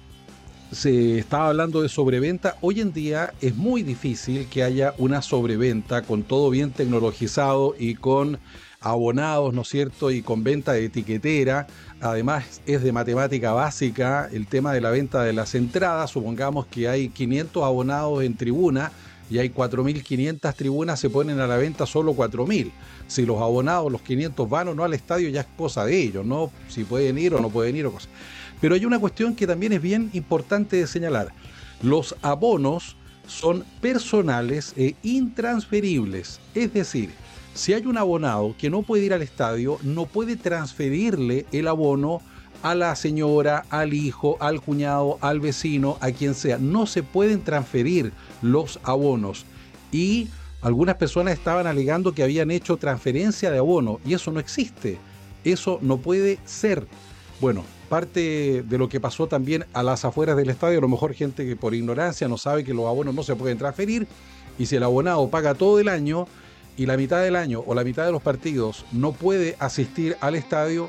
se estaba hablando de sobreventa. Hoy en día es muy difícil que haya una sobreventa con todo bien tecnologizado y con abonados, ¿no es cierto? Y con venta de etiquetera. Además es de matemática básica el tema de la venta de las entradas. Supongamos que hay 500 abonados en tribuna y hay 4.500 tribunas, se ponen a la venta solo 4.000. Si los abonados, los 500 van o no al estadio ya es cosa de ellos, ¿no? Si pueden ir o no pueden ir o cosas. Pero hay una cuestión que también es bien importante de señalar. Los abonos son personales e intransferibles. Es decir, si hay un abonado que no puede ir al estadio, no puede transferirle el abono a la señora, al hijo, al cuñado, al vecino, a quien sea. No se pueden transferir los abonos. Y algunas personas estaban alegando que habían hecho transferencia de abono y eso no existe. Eso no puede ser. Bueno, parte de lo que pasó también a las afueras del estadio, a lo mejor gente que por ignorancia no sabe que los abonos no se pueden transferir y si el abonado paga todo el año y la mitad del año o la mitad de los partidos no puede asistir al estadio,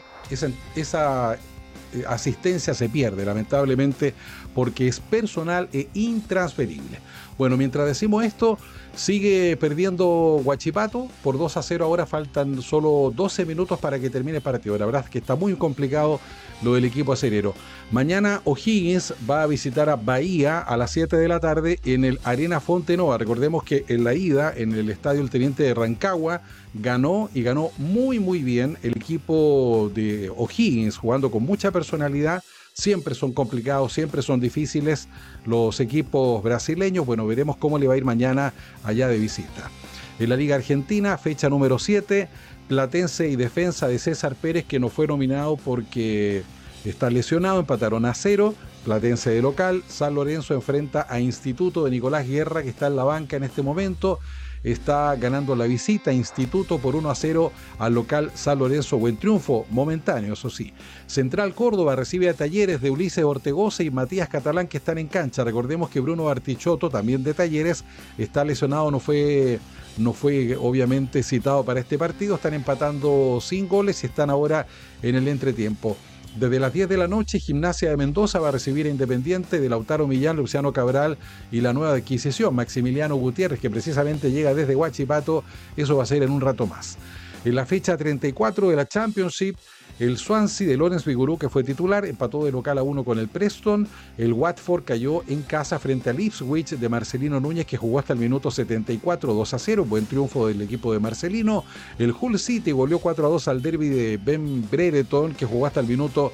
esa asistencia se pierde, lamentablemente, porque es personal e intransferible. Bueno, mientras decimos esto, sigue perdiendo Huachipato por 2-0. Ahora faltan solo 12 minutos para que termine el partido. La verdad es que está muy complicado lo del equipo acerero. Mañana O'Higgins va a visitar a Bahía a las 7 de la tarde en el Arena Fontenova. Recordemos que en la ida, en el Estadio El Teniente de Rancagua, ganó y ganó muy bien el equipo de O'Higgins, jugando con mucha personalidad. Siempre son complicados, siempre son difíciles los equipos brasileños. Bueno, veremos cómo le va a ir mañana allá de visita. En la Liga Argentina, fecha número 7, Platense y Defensa de César Pérez, que no fue nominado porque está lesionado, empataron 0. Platense de local. San Lorenzo enfrenta a Instituto de Nicolás Guerra, que está en la banca en este momento. está ganando la visita. Instituto por 1-0 al local San Lorenzo. Buen triunfo, momentáneo, eso sí. Central Córdoba recibe a Talleres de Ulises Ortegoza y Matías Catalán, que están en cancha. Recordemos que Bruno Bartichotto, también de Talleres, está lesionado, no fue obviamente citado para este partido. Están empatando sin goles y están ahora en el entretiempo. Desde las 10 de la noche, Gimnasia de Mendoza va a recibir a Independiente de Lautaro Millán, Luciano Cabral y la nueva adquisición, Maximiliano Gutiérrez, que precisamente llega desde Huachipato. Eso va a ser en un rato más. En la fecha 34 de la Championship, el Swansea de Lawrence Vigouroux, que fue titular, empató de local a 1 con el Preston. El Watford cayó en casa frente al Ipswich de Marcelino Núñez, que jugó hasta el minuto 74, 2-0. Buen triunfo del equipo de Marcelino. El Hull City goleó 4-2 al derby de Ben Brereton, que jugó hasta el minuto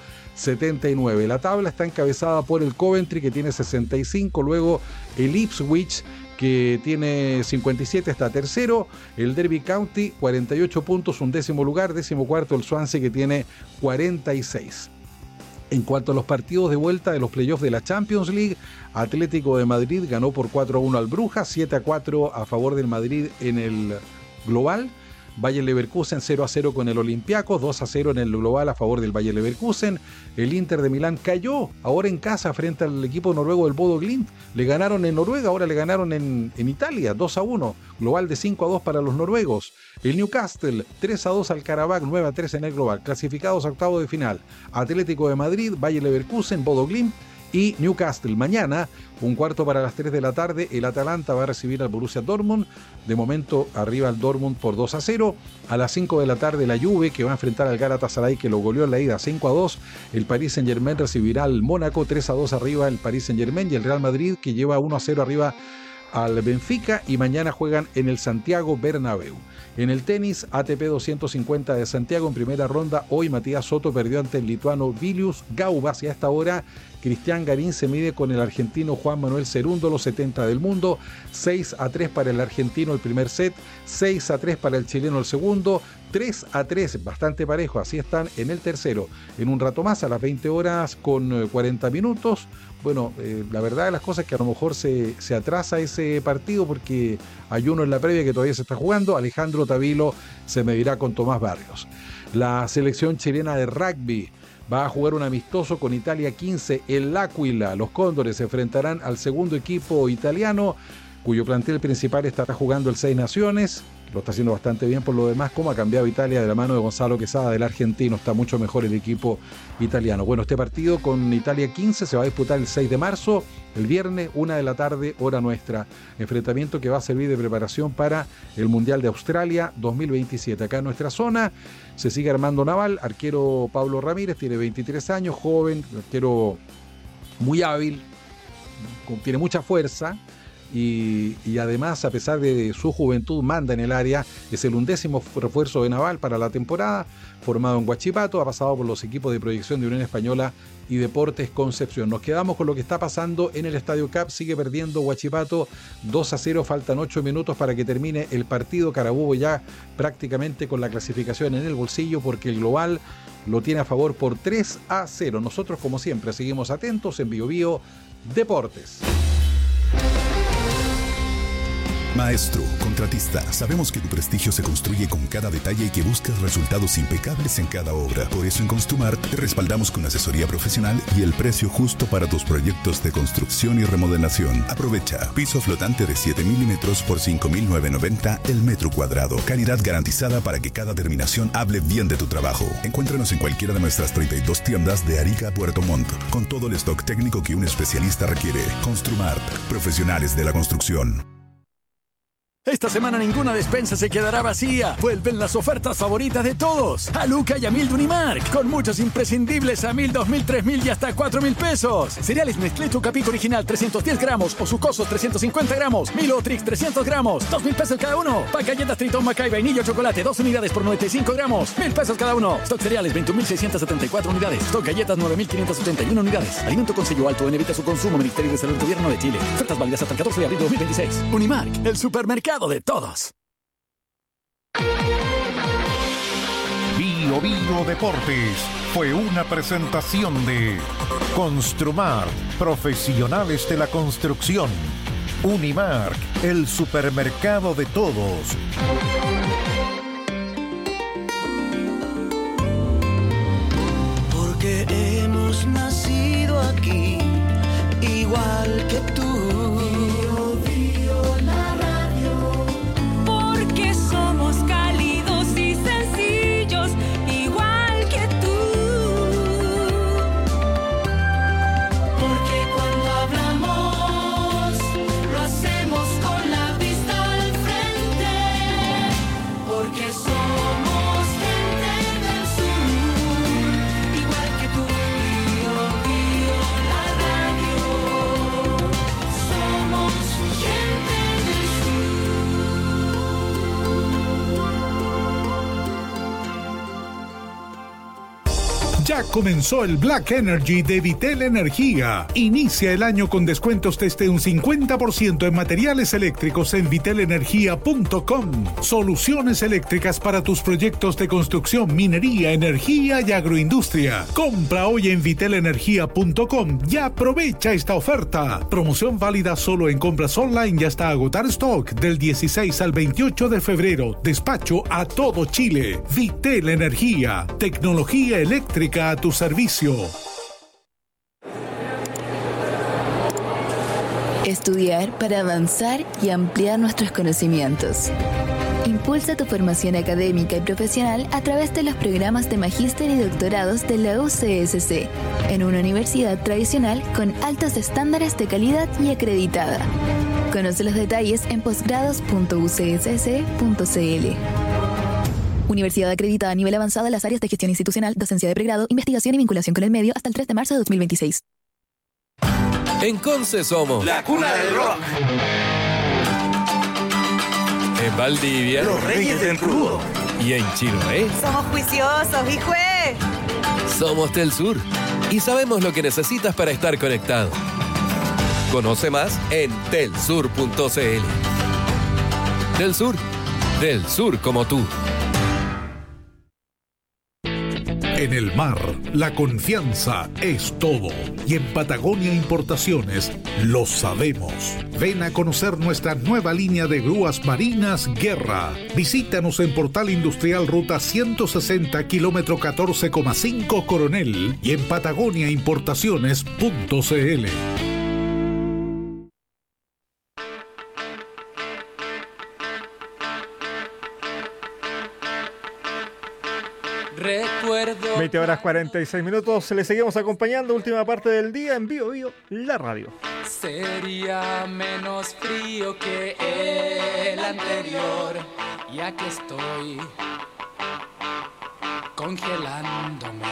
79. La tabla está encabezada por el Coventry, que tiene 65. Luego el Ipswich, que tiene 57, está tercero. El Derby County, 48 puntos, un décimo lugar. 14º el Swansea, que tiene 46. En cuanto a los partidos de vuelta de los playoffs de la Champions League, Atlético de Madrid ganó por 4-1 al Brujas, 7-4 a favor del Madrid en el global. Bayer Leverkusen 0-0 con el Olympiacos, 2-0 en el global a favor del Bayer Leverkusen. El Inter de Milán cayó ahora en casa frente al equipo noruego del Bodo Glimt. Le ganaron en Noruega, ahora le ganaron en Italia, 2-1. Global de 5-2 para los noruegos. El Newcastle 3-2 al Karabakh, 9-3 en el global. Clasificados a octavos de final: Atlético de Madrid, Bayer Leverkusen, Bodo Glimt y Newcastle. Mañana, 3:15 de la tarde, el Atalanta va a recibir al Borussia Dortmund. De momento, arriba el Dortmund por 2-0. A las 5 de la tarde, la Juve, que va a enfrentar al Galatasaray, que lo goleó en la ida 5-2. El Paris Saint-Germain recibirá al Mónaco, 3-2 arriba el Paris Saint-Germain. Y el Real Madrid, que lleva 1-0 arriba al Benfica, y mañana juegan en el Santiago Bernabéu. En el tenis, ATP 250 de Santiago, en primera ronda, hoy Matías Soto perdió ante el lituano Vilius Gaubas, y a esta hora Cristian Garín se mide con el argentino Juan Manuel Cerúndolo, los 70 del mundo. 6-3 para el argentino el primer set, 6-3 para el chileno el segundo, 3-3, bastante parejo, así están en el tercero. En un rato más, a las 20 horas con 40 minutos, bueno, la verdad de las cosas es que a lo mejor se atrasa ese partido porque hay uno en la previa que todavía se está jugando. Alejandro Tavilo se medirá con Tomás Barrios. La selección chilena de rugby va a jugar un amistoso con Italia 15 en L'Aquila. Los Cóndores se enfrentarán al segundo equipo italiano, cuyo plantel principal estará jugando el Seis Naciones. Lo está haciendo bastante bien por lo demás. Cómo ha cambiado Italia de la mano de Gonzalo Quesada, del argentino. Está mucho mejor el equipo italiano. Bueno, este partido con Italia 15 se va a disputar el 6 de marzo, el viernes, 1 de la tarde, hora nuestra. Enfrentamiento que va a servir de preparación para el Mundial de Australia 2027. Acá en nuestra zona se sigue armando naval. Arquero Pablo Ramírez, tiene 23 años, joven, arquero muy hábil, tiene mucha fuerza. Y además, a pesar de su juventud, manda en el área. Es el 11º refuerzo de Naval para la temporada, formado en Huachipato, ha pasado por los equipos de proyección de Unión Española y Deportes Concepción. Nos quedamos con lo que está pasando en el Estadio Cap. Sigue perdiendo Huachipato 2-0, faltan 8 minutos para que termine el partido. Carabobo ya prácticamente con la clasificación en el bolsillo, porque el global lo tiene a favor por 3-0. Nosotros, como siempre, seguimos atentos en Bio Bio Deportes. Maestro, contratista, sabemos que tu prestigio se construye con cada detalle y que buscas resultados impecables en cada obra. Por eso en Construmart te respaldamos con asesoría profesional y el precio justo para tus proyectos de construcción y remodelación. Aprovecha piso flotante de 7 milímetros por 5.990 el metro cuadrado. Calidad garantizada para que cada terminación hable bien de tu trabajo. Encuéntranos en cualquiera de nuestras 32 tiendas de Arica a Puerto Montt, con todo el stock técnico que un especialista requiere. Construmart, profesionales de la construcción. Esta semana ninguna despensa se quedará vacía. Vuelven las ofertas favoritas de todos. A Luca y a 1000 de Unimark, con muchos imprescindibles a 1000, 2000, 3000 y hasta 4000 pesos. Cereales Nestlé Capito Original 310 gramos o Sucosos 350 gramos. Milo Trix 300 gramos, 2000 pesos cada uno. Pack galletas Tritón Macay Vainillo Chocolate, 2 unidades por 95 gramos, 1000 pesos cada uno. Stock cereales 21.674 unidades. Stock galletas 9.571 unidades. Alimento con sello alto en evita su consumo. Ministerio de Salud Gobierno de Chile. Ofertas válidas hasta el 14 de abril de 2026. Unimark, el supermercado de todos. Bio Bio Deportes fue una presentación de Construmart, profesionales de la construcción. Unimark, el supermercado de todos. Porque hemos nacido aquí, igual que tú. La radio. Porque somos cálidos y sencillos, igual que tú. Porque cuando hablamos, lo hacemos con la vista al frente. Porque somos gente del sur, igual que tú. La radio. Somos gente del Ya comenzó el Black Energy de Vitel Energía. Inicia el año con descuentos desde un 50% en materiales eléctricos en vitelenergia.com. Soluciones eléctricas para tus proyectos de construcción, minería, energía y agroindustria. Compra hoy en vitelenergia.com y aprovecha esta oferta. Promoción válida solo en compras online y hasta agotar stock del 16 al 28 de febrero. Despacho a todo Chile. Vitel Energía. Tecnología eléctrica a tu servicio. Estudiar para avanzar y ampliar nuestros conocimientos. Impulsa tu formación académica y profesional a través de los programas de magíster y doctorados de la UCSC, en una universidad tradicional con altos estándares de calidad y acreditada. Conoce los detalles en posgrados.ucss.cl. Universidad acreditada a nivel avanzado en las áreas de gestión institucional, docencia de pregrado, investigación y vinculación con el medio hasta el 3 de marzo de 2026. En Conce somos la cuna del rock. En Valdivia, los reyes del crudo. Y en Chiloé, somos juiciosos, hijue. somos Telsur. Y sabemos lo que necesitas para estar conectado. Conoce más en telsur.cl. Telsur, del sur como tú. En el mar, la confianza es todo. Y en Patagonia Importaciones lo sabemos. Ven a conocer nuestra nueva línea de grúas marinas Guerra. Visítanos en Portal Industrial Ruta 160, kilómetro 14,5 Coronel y en patagoniaimportaciones.cl. Recuerdo 20 horas 46 minutos. Le seguimos acompañando. Última parte del día en Bio Bio, la radio. Sería menos frío que el anterior, ya que estoy congelándome.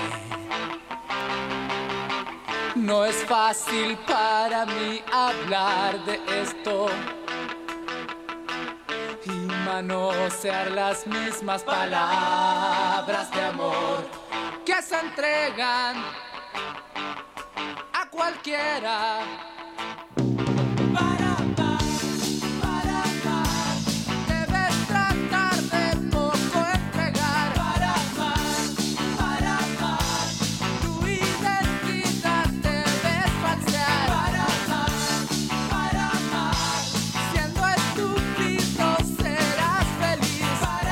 No es fácil para mí hablar de esto y manosear las mismas palabras de amor que se entregan a cualquiera. Para amar, debes tratar de poco entregar. Para amar, tu identidad debes falsear. Para amar, siendo estúpido serás feliz. Para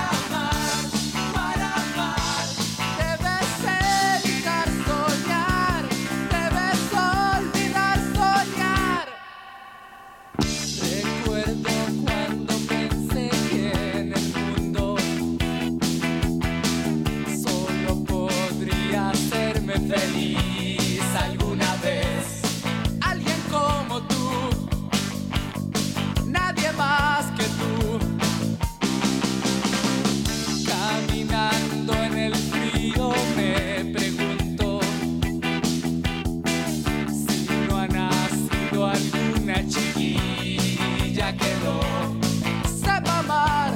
amar, debes evitar soñar, debes olvidar soñar. Recuerdo cuando pensé que en el mundo solo podría hacerme feliz alguna vez alguien como tú, nadie más que tú. Caminando en el frío me pregunto si no ha nacido alguna chiquilla que no sepa amar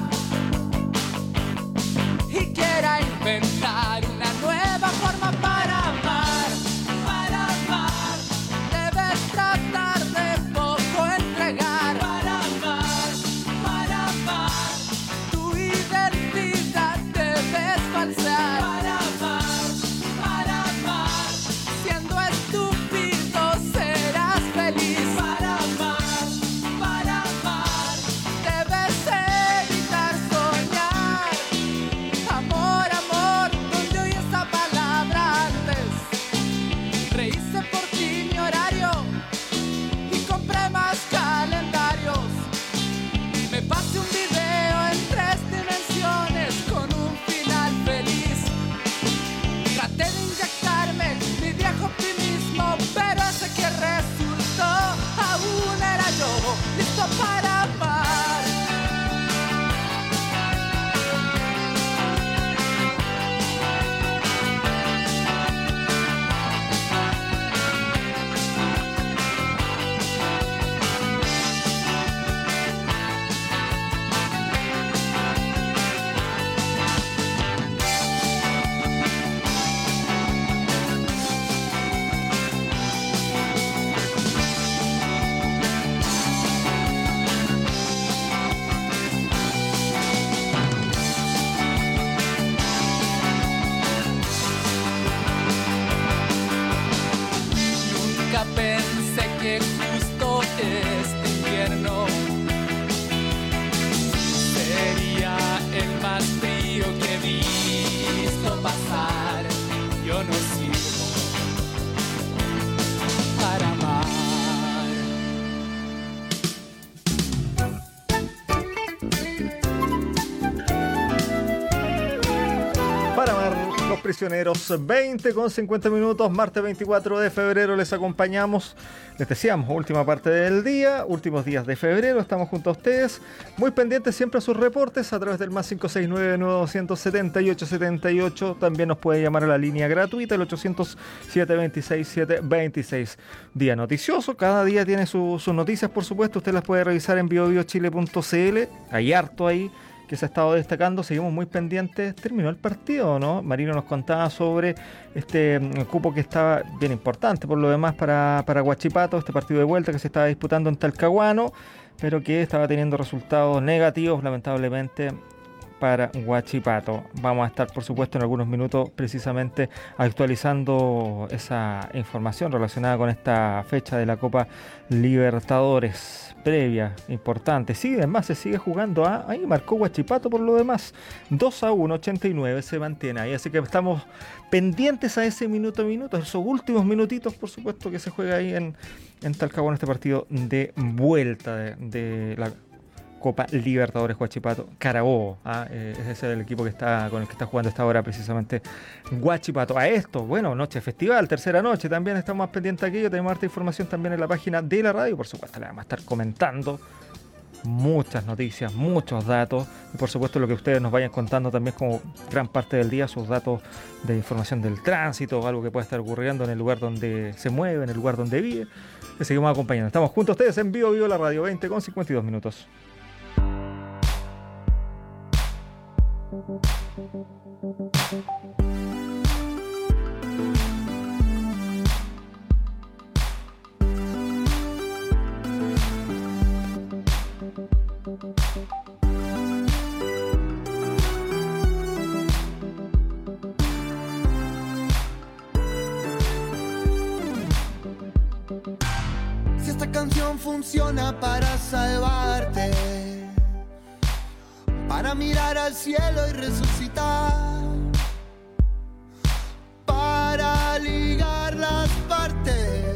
y quiera inventar una nueva forma para amar. justo este invierno sería el más frío que he visto pasar. Yo no sirvo para amar. Para amar, Los Prisioneros, 20 con 50 minutos, martes 24 de febrero les acompañamos, les decíamos, última parte del día, últimos días de febrero, estamos junto a ustedes, muy pendientes siempre a sus reportes a través del más 569-9278-78, también nos puede llamar a la línea gratuita, el 800-726-726. Día noticioso, cada día tiene sus noticias, por supuesto, usted las puede revisar en biobiochile.cl, hay harto ahí que se ha estado destacando, seguimos muy pendientes. ¿Terminó el partido, no? Marino nos contaba sobre este cupo que estaba bien importante por lo demás para Huachipato, este partido de vuelta que se estaba disputando en Talcahuano, pero que estaba teniendo resultados negativos, lamentablemente, para Huachipato. Vamos a estar, por supuesto, en algunos minutos precisamente actualizando esa información relacionada con esta fecha de la Copa Libertadores previa, importante. Sigue, además, se sigue jugando. Ahí marcó Huachipato por lo demás. 2-1, 89 se mantiene ahí. Así que estamos pendientes a ese minuto a minuto, esos últimos minutitos, por supuesto, que se juega ahí en Talcahuano, este partido de vuelta de la Copa Libertadores. Huachipato Carabobo, ese es el equipo con el que está jugando esta hora precisamente Huachipato. A esto, bueno, noche festival, tercera noche, también estamos más pendientes de aquello, tenemos harta información también en la página de la radio, por supuesto le vamos a estar comentando muchas noticias, muchos datos y por supuesto lo que ustedes nos vayan contando también como gran parte del día, sus datos de información del tránsito, algo que pueda estar ocurriendo en el lugar donde se mueve, en el lugar donde vive. Les seguimos acompañando, estamos junto a ustedes en Vivo la Radio, 20 con 52 minutos. Si esta canción funciona para salvarte, para mirar al cielo y resucitar, para ligar las partes,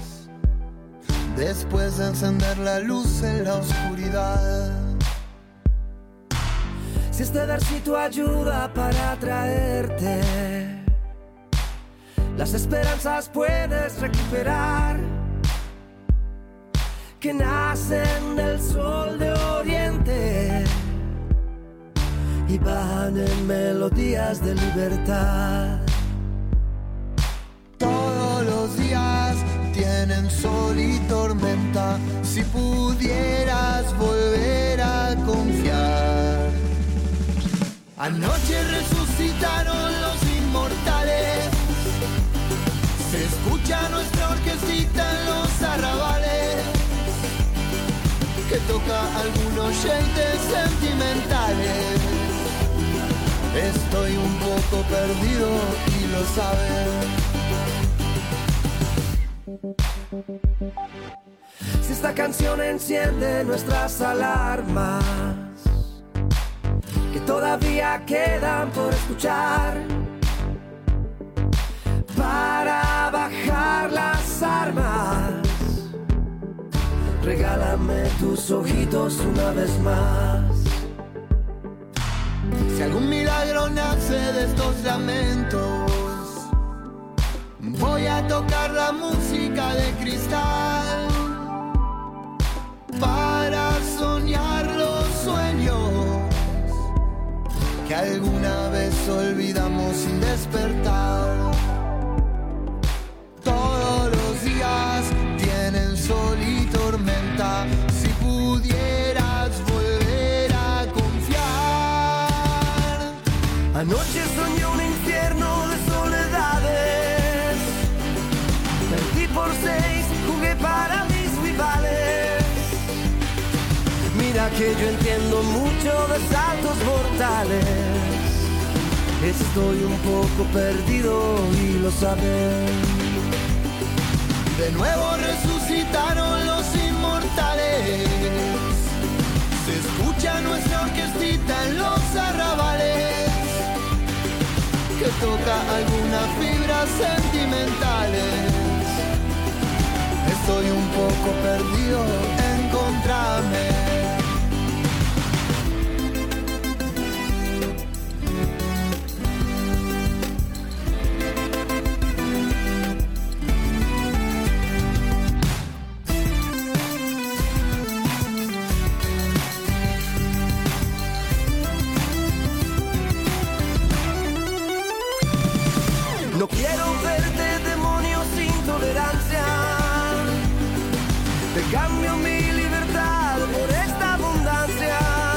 después de encender la luz en la oscuridad. Si este versito ayuda para atraerte, las esperanzas puedes recuperar, que nacen del sol de oriente y van en melodías de libertad. Todos los días tienen sol y tormenta, si pudieras volver a confiar. Anoche resucitaron los inmortales, se escucha nuestra orquestita en los arrabales, que toca algunos shades sentimentales. Estoy un poco perdido y lo sabes. Si esta canción enciende nuestras alarmas, que todavía quedan por escuchar, para bajar las armas, regálame tus ojitos una vez más. Si algún milagro nace de estos lamentos, voy a tocar la música de cristal, para soñar los sueños que alguna vez olvidamos sin despertar. Todos los días tienen sol y tormenta, si pudieras volver a confiar. Anoche soñé un infierno de soledades, perdí por 6, jugué para mis rivales. Mira que yo entiendo mucho de saltos mortales, estoy un poco perdido y lo sabes. De nuevo resucitaron los inmortales. Se escucha nuestra orquestita en los arrabales, que toca algunas fibras sentimentales. Estoy un poco perdido, encontrarme. No quiero verte, demonio sin tolerancia. Te cambio mi libertad por esta abundancia.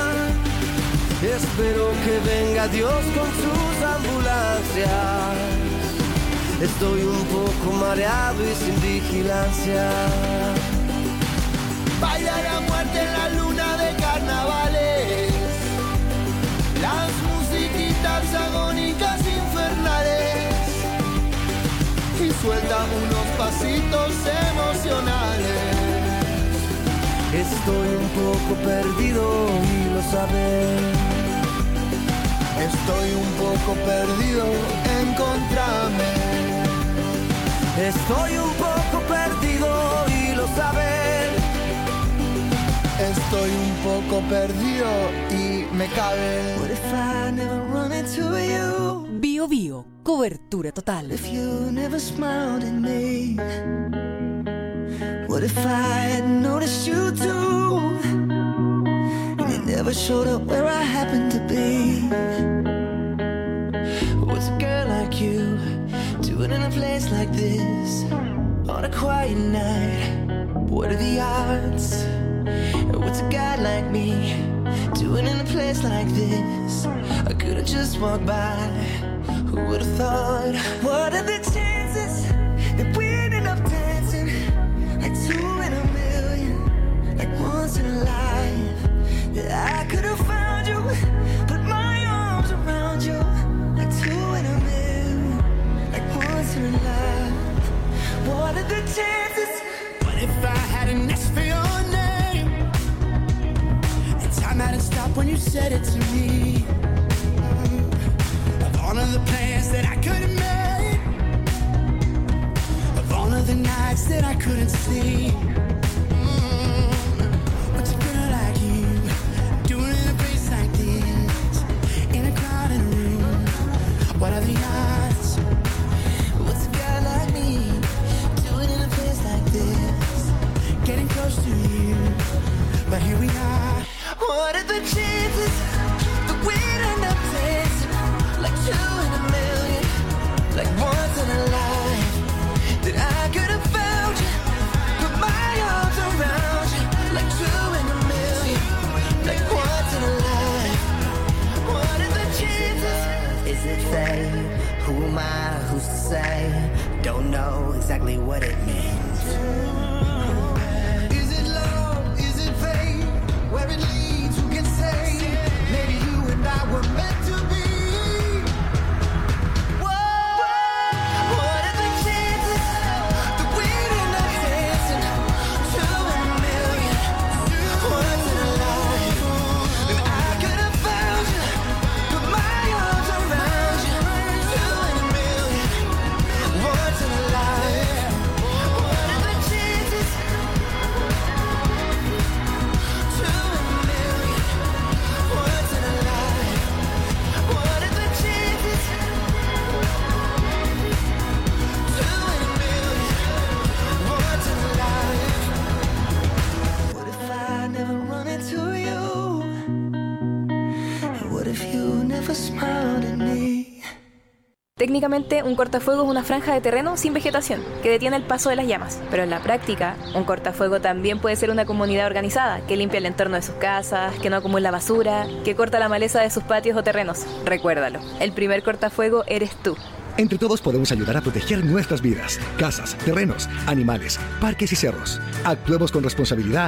Espero que venga Dios con sus ambulancias. Estoy un poco mareado y sin vigilancia. Baila la muerte en la luna de carnavales, las musiquitas agónicas infernales, y suelta unos pasitos emocionales. Estoy un poco perdido y lo sabes. Estoy un poco perdido, encontrame. Estoy un poco perdido y lo sabes. Estoy un poco perdido y me cabe. What if I never run into you? Bio Bio, cobertura total. If you never smiled at me. What if I had noticed you too, and you never showed up where I happened to be? What's a girl like you doing in a place like this on a quiet night? What are the odds? What's a guy like me doing in a place like this? I could've just walked by. Who would've thought? What are the chances that we ended up dancing like 2 in a million, like once in a life? That I could've found you, put my arms around you, like 2 in a million, like once in a life. What are the chances? What if I hadn't asked for your name, and time hadn't stopped when you said it to me? Of all of the plans that I could have made, of all of the nights that I couldn't sleep, what's a girl like you doing in a place like this, in a crowded room? What are the odds? What's a guy like me doing in a place like this, Getting close to you, but here we are. What are the chances that we'd end up dancing like 2 in a million, like once in a life? That I could have found you, put my arms around you, like 2 in a million, like once in a life. What are the chances? Is it fate? Who am I? Who's to say? Don't know exactly what it means. Is it love? Is it fate? Where it leads, who can say? Maybe you and I were meant to be. What are the chances that we'd end up dancing 2 in a million, once in a life? And I could have found you, put my arms around you, 2 in a million, once in a life. What are the chances? 2 in a million, once in a life. What are the chances? 2 in a million, once in a life. What if I never run into you? What if you never smiled at me? Técnicamente, un cortafuego es una franja de terreno sin vegetación, que detiene el paso de las llamas. Pero en la práctica, un cortafuego también puede ser una comunidad organizada, que limpia el entorno de sus casas, que no acumula basura, que corta la maleza de sus patios o terrenos. Recuérdalo, el primer cortafuego eres tú. Entre todos podemos ayudar a proteger nuestras vidas, casas, terrenos, animales, parques y cerros. Actuemos con responsabilidad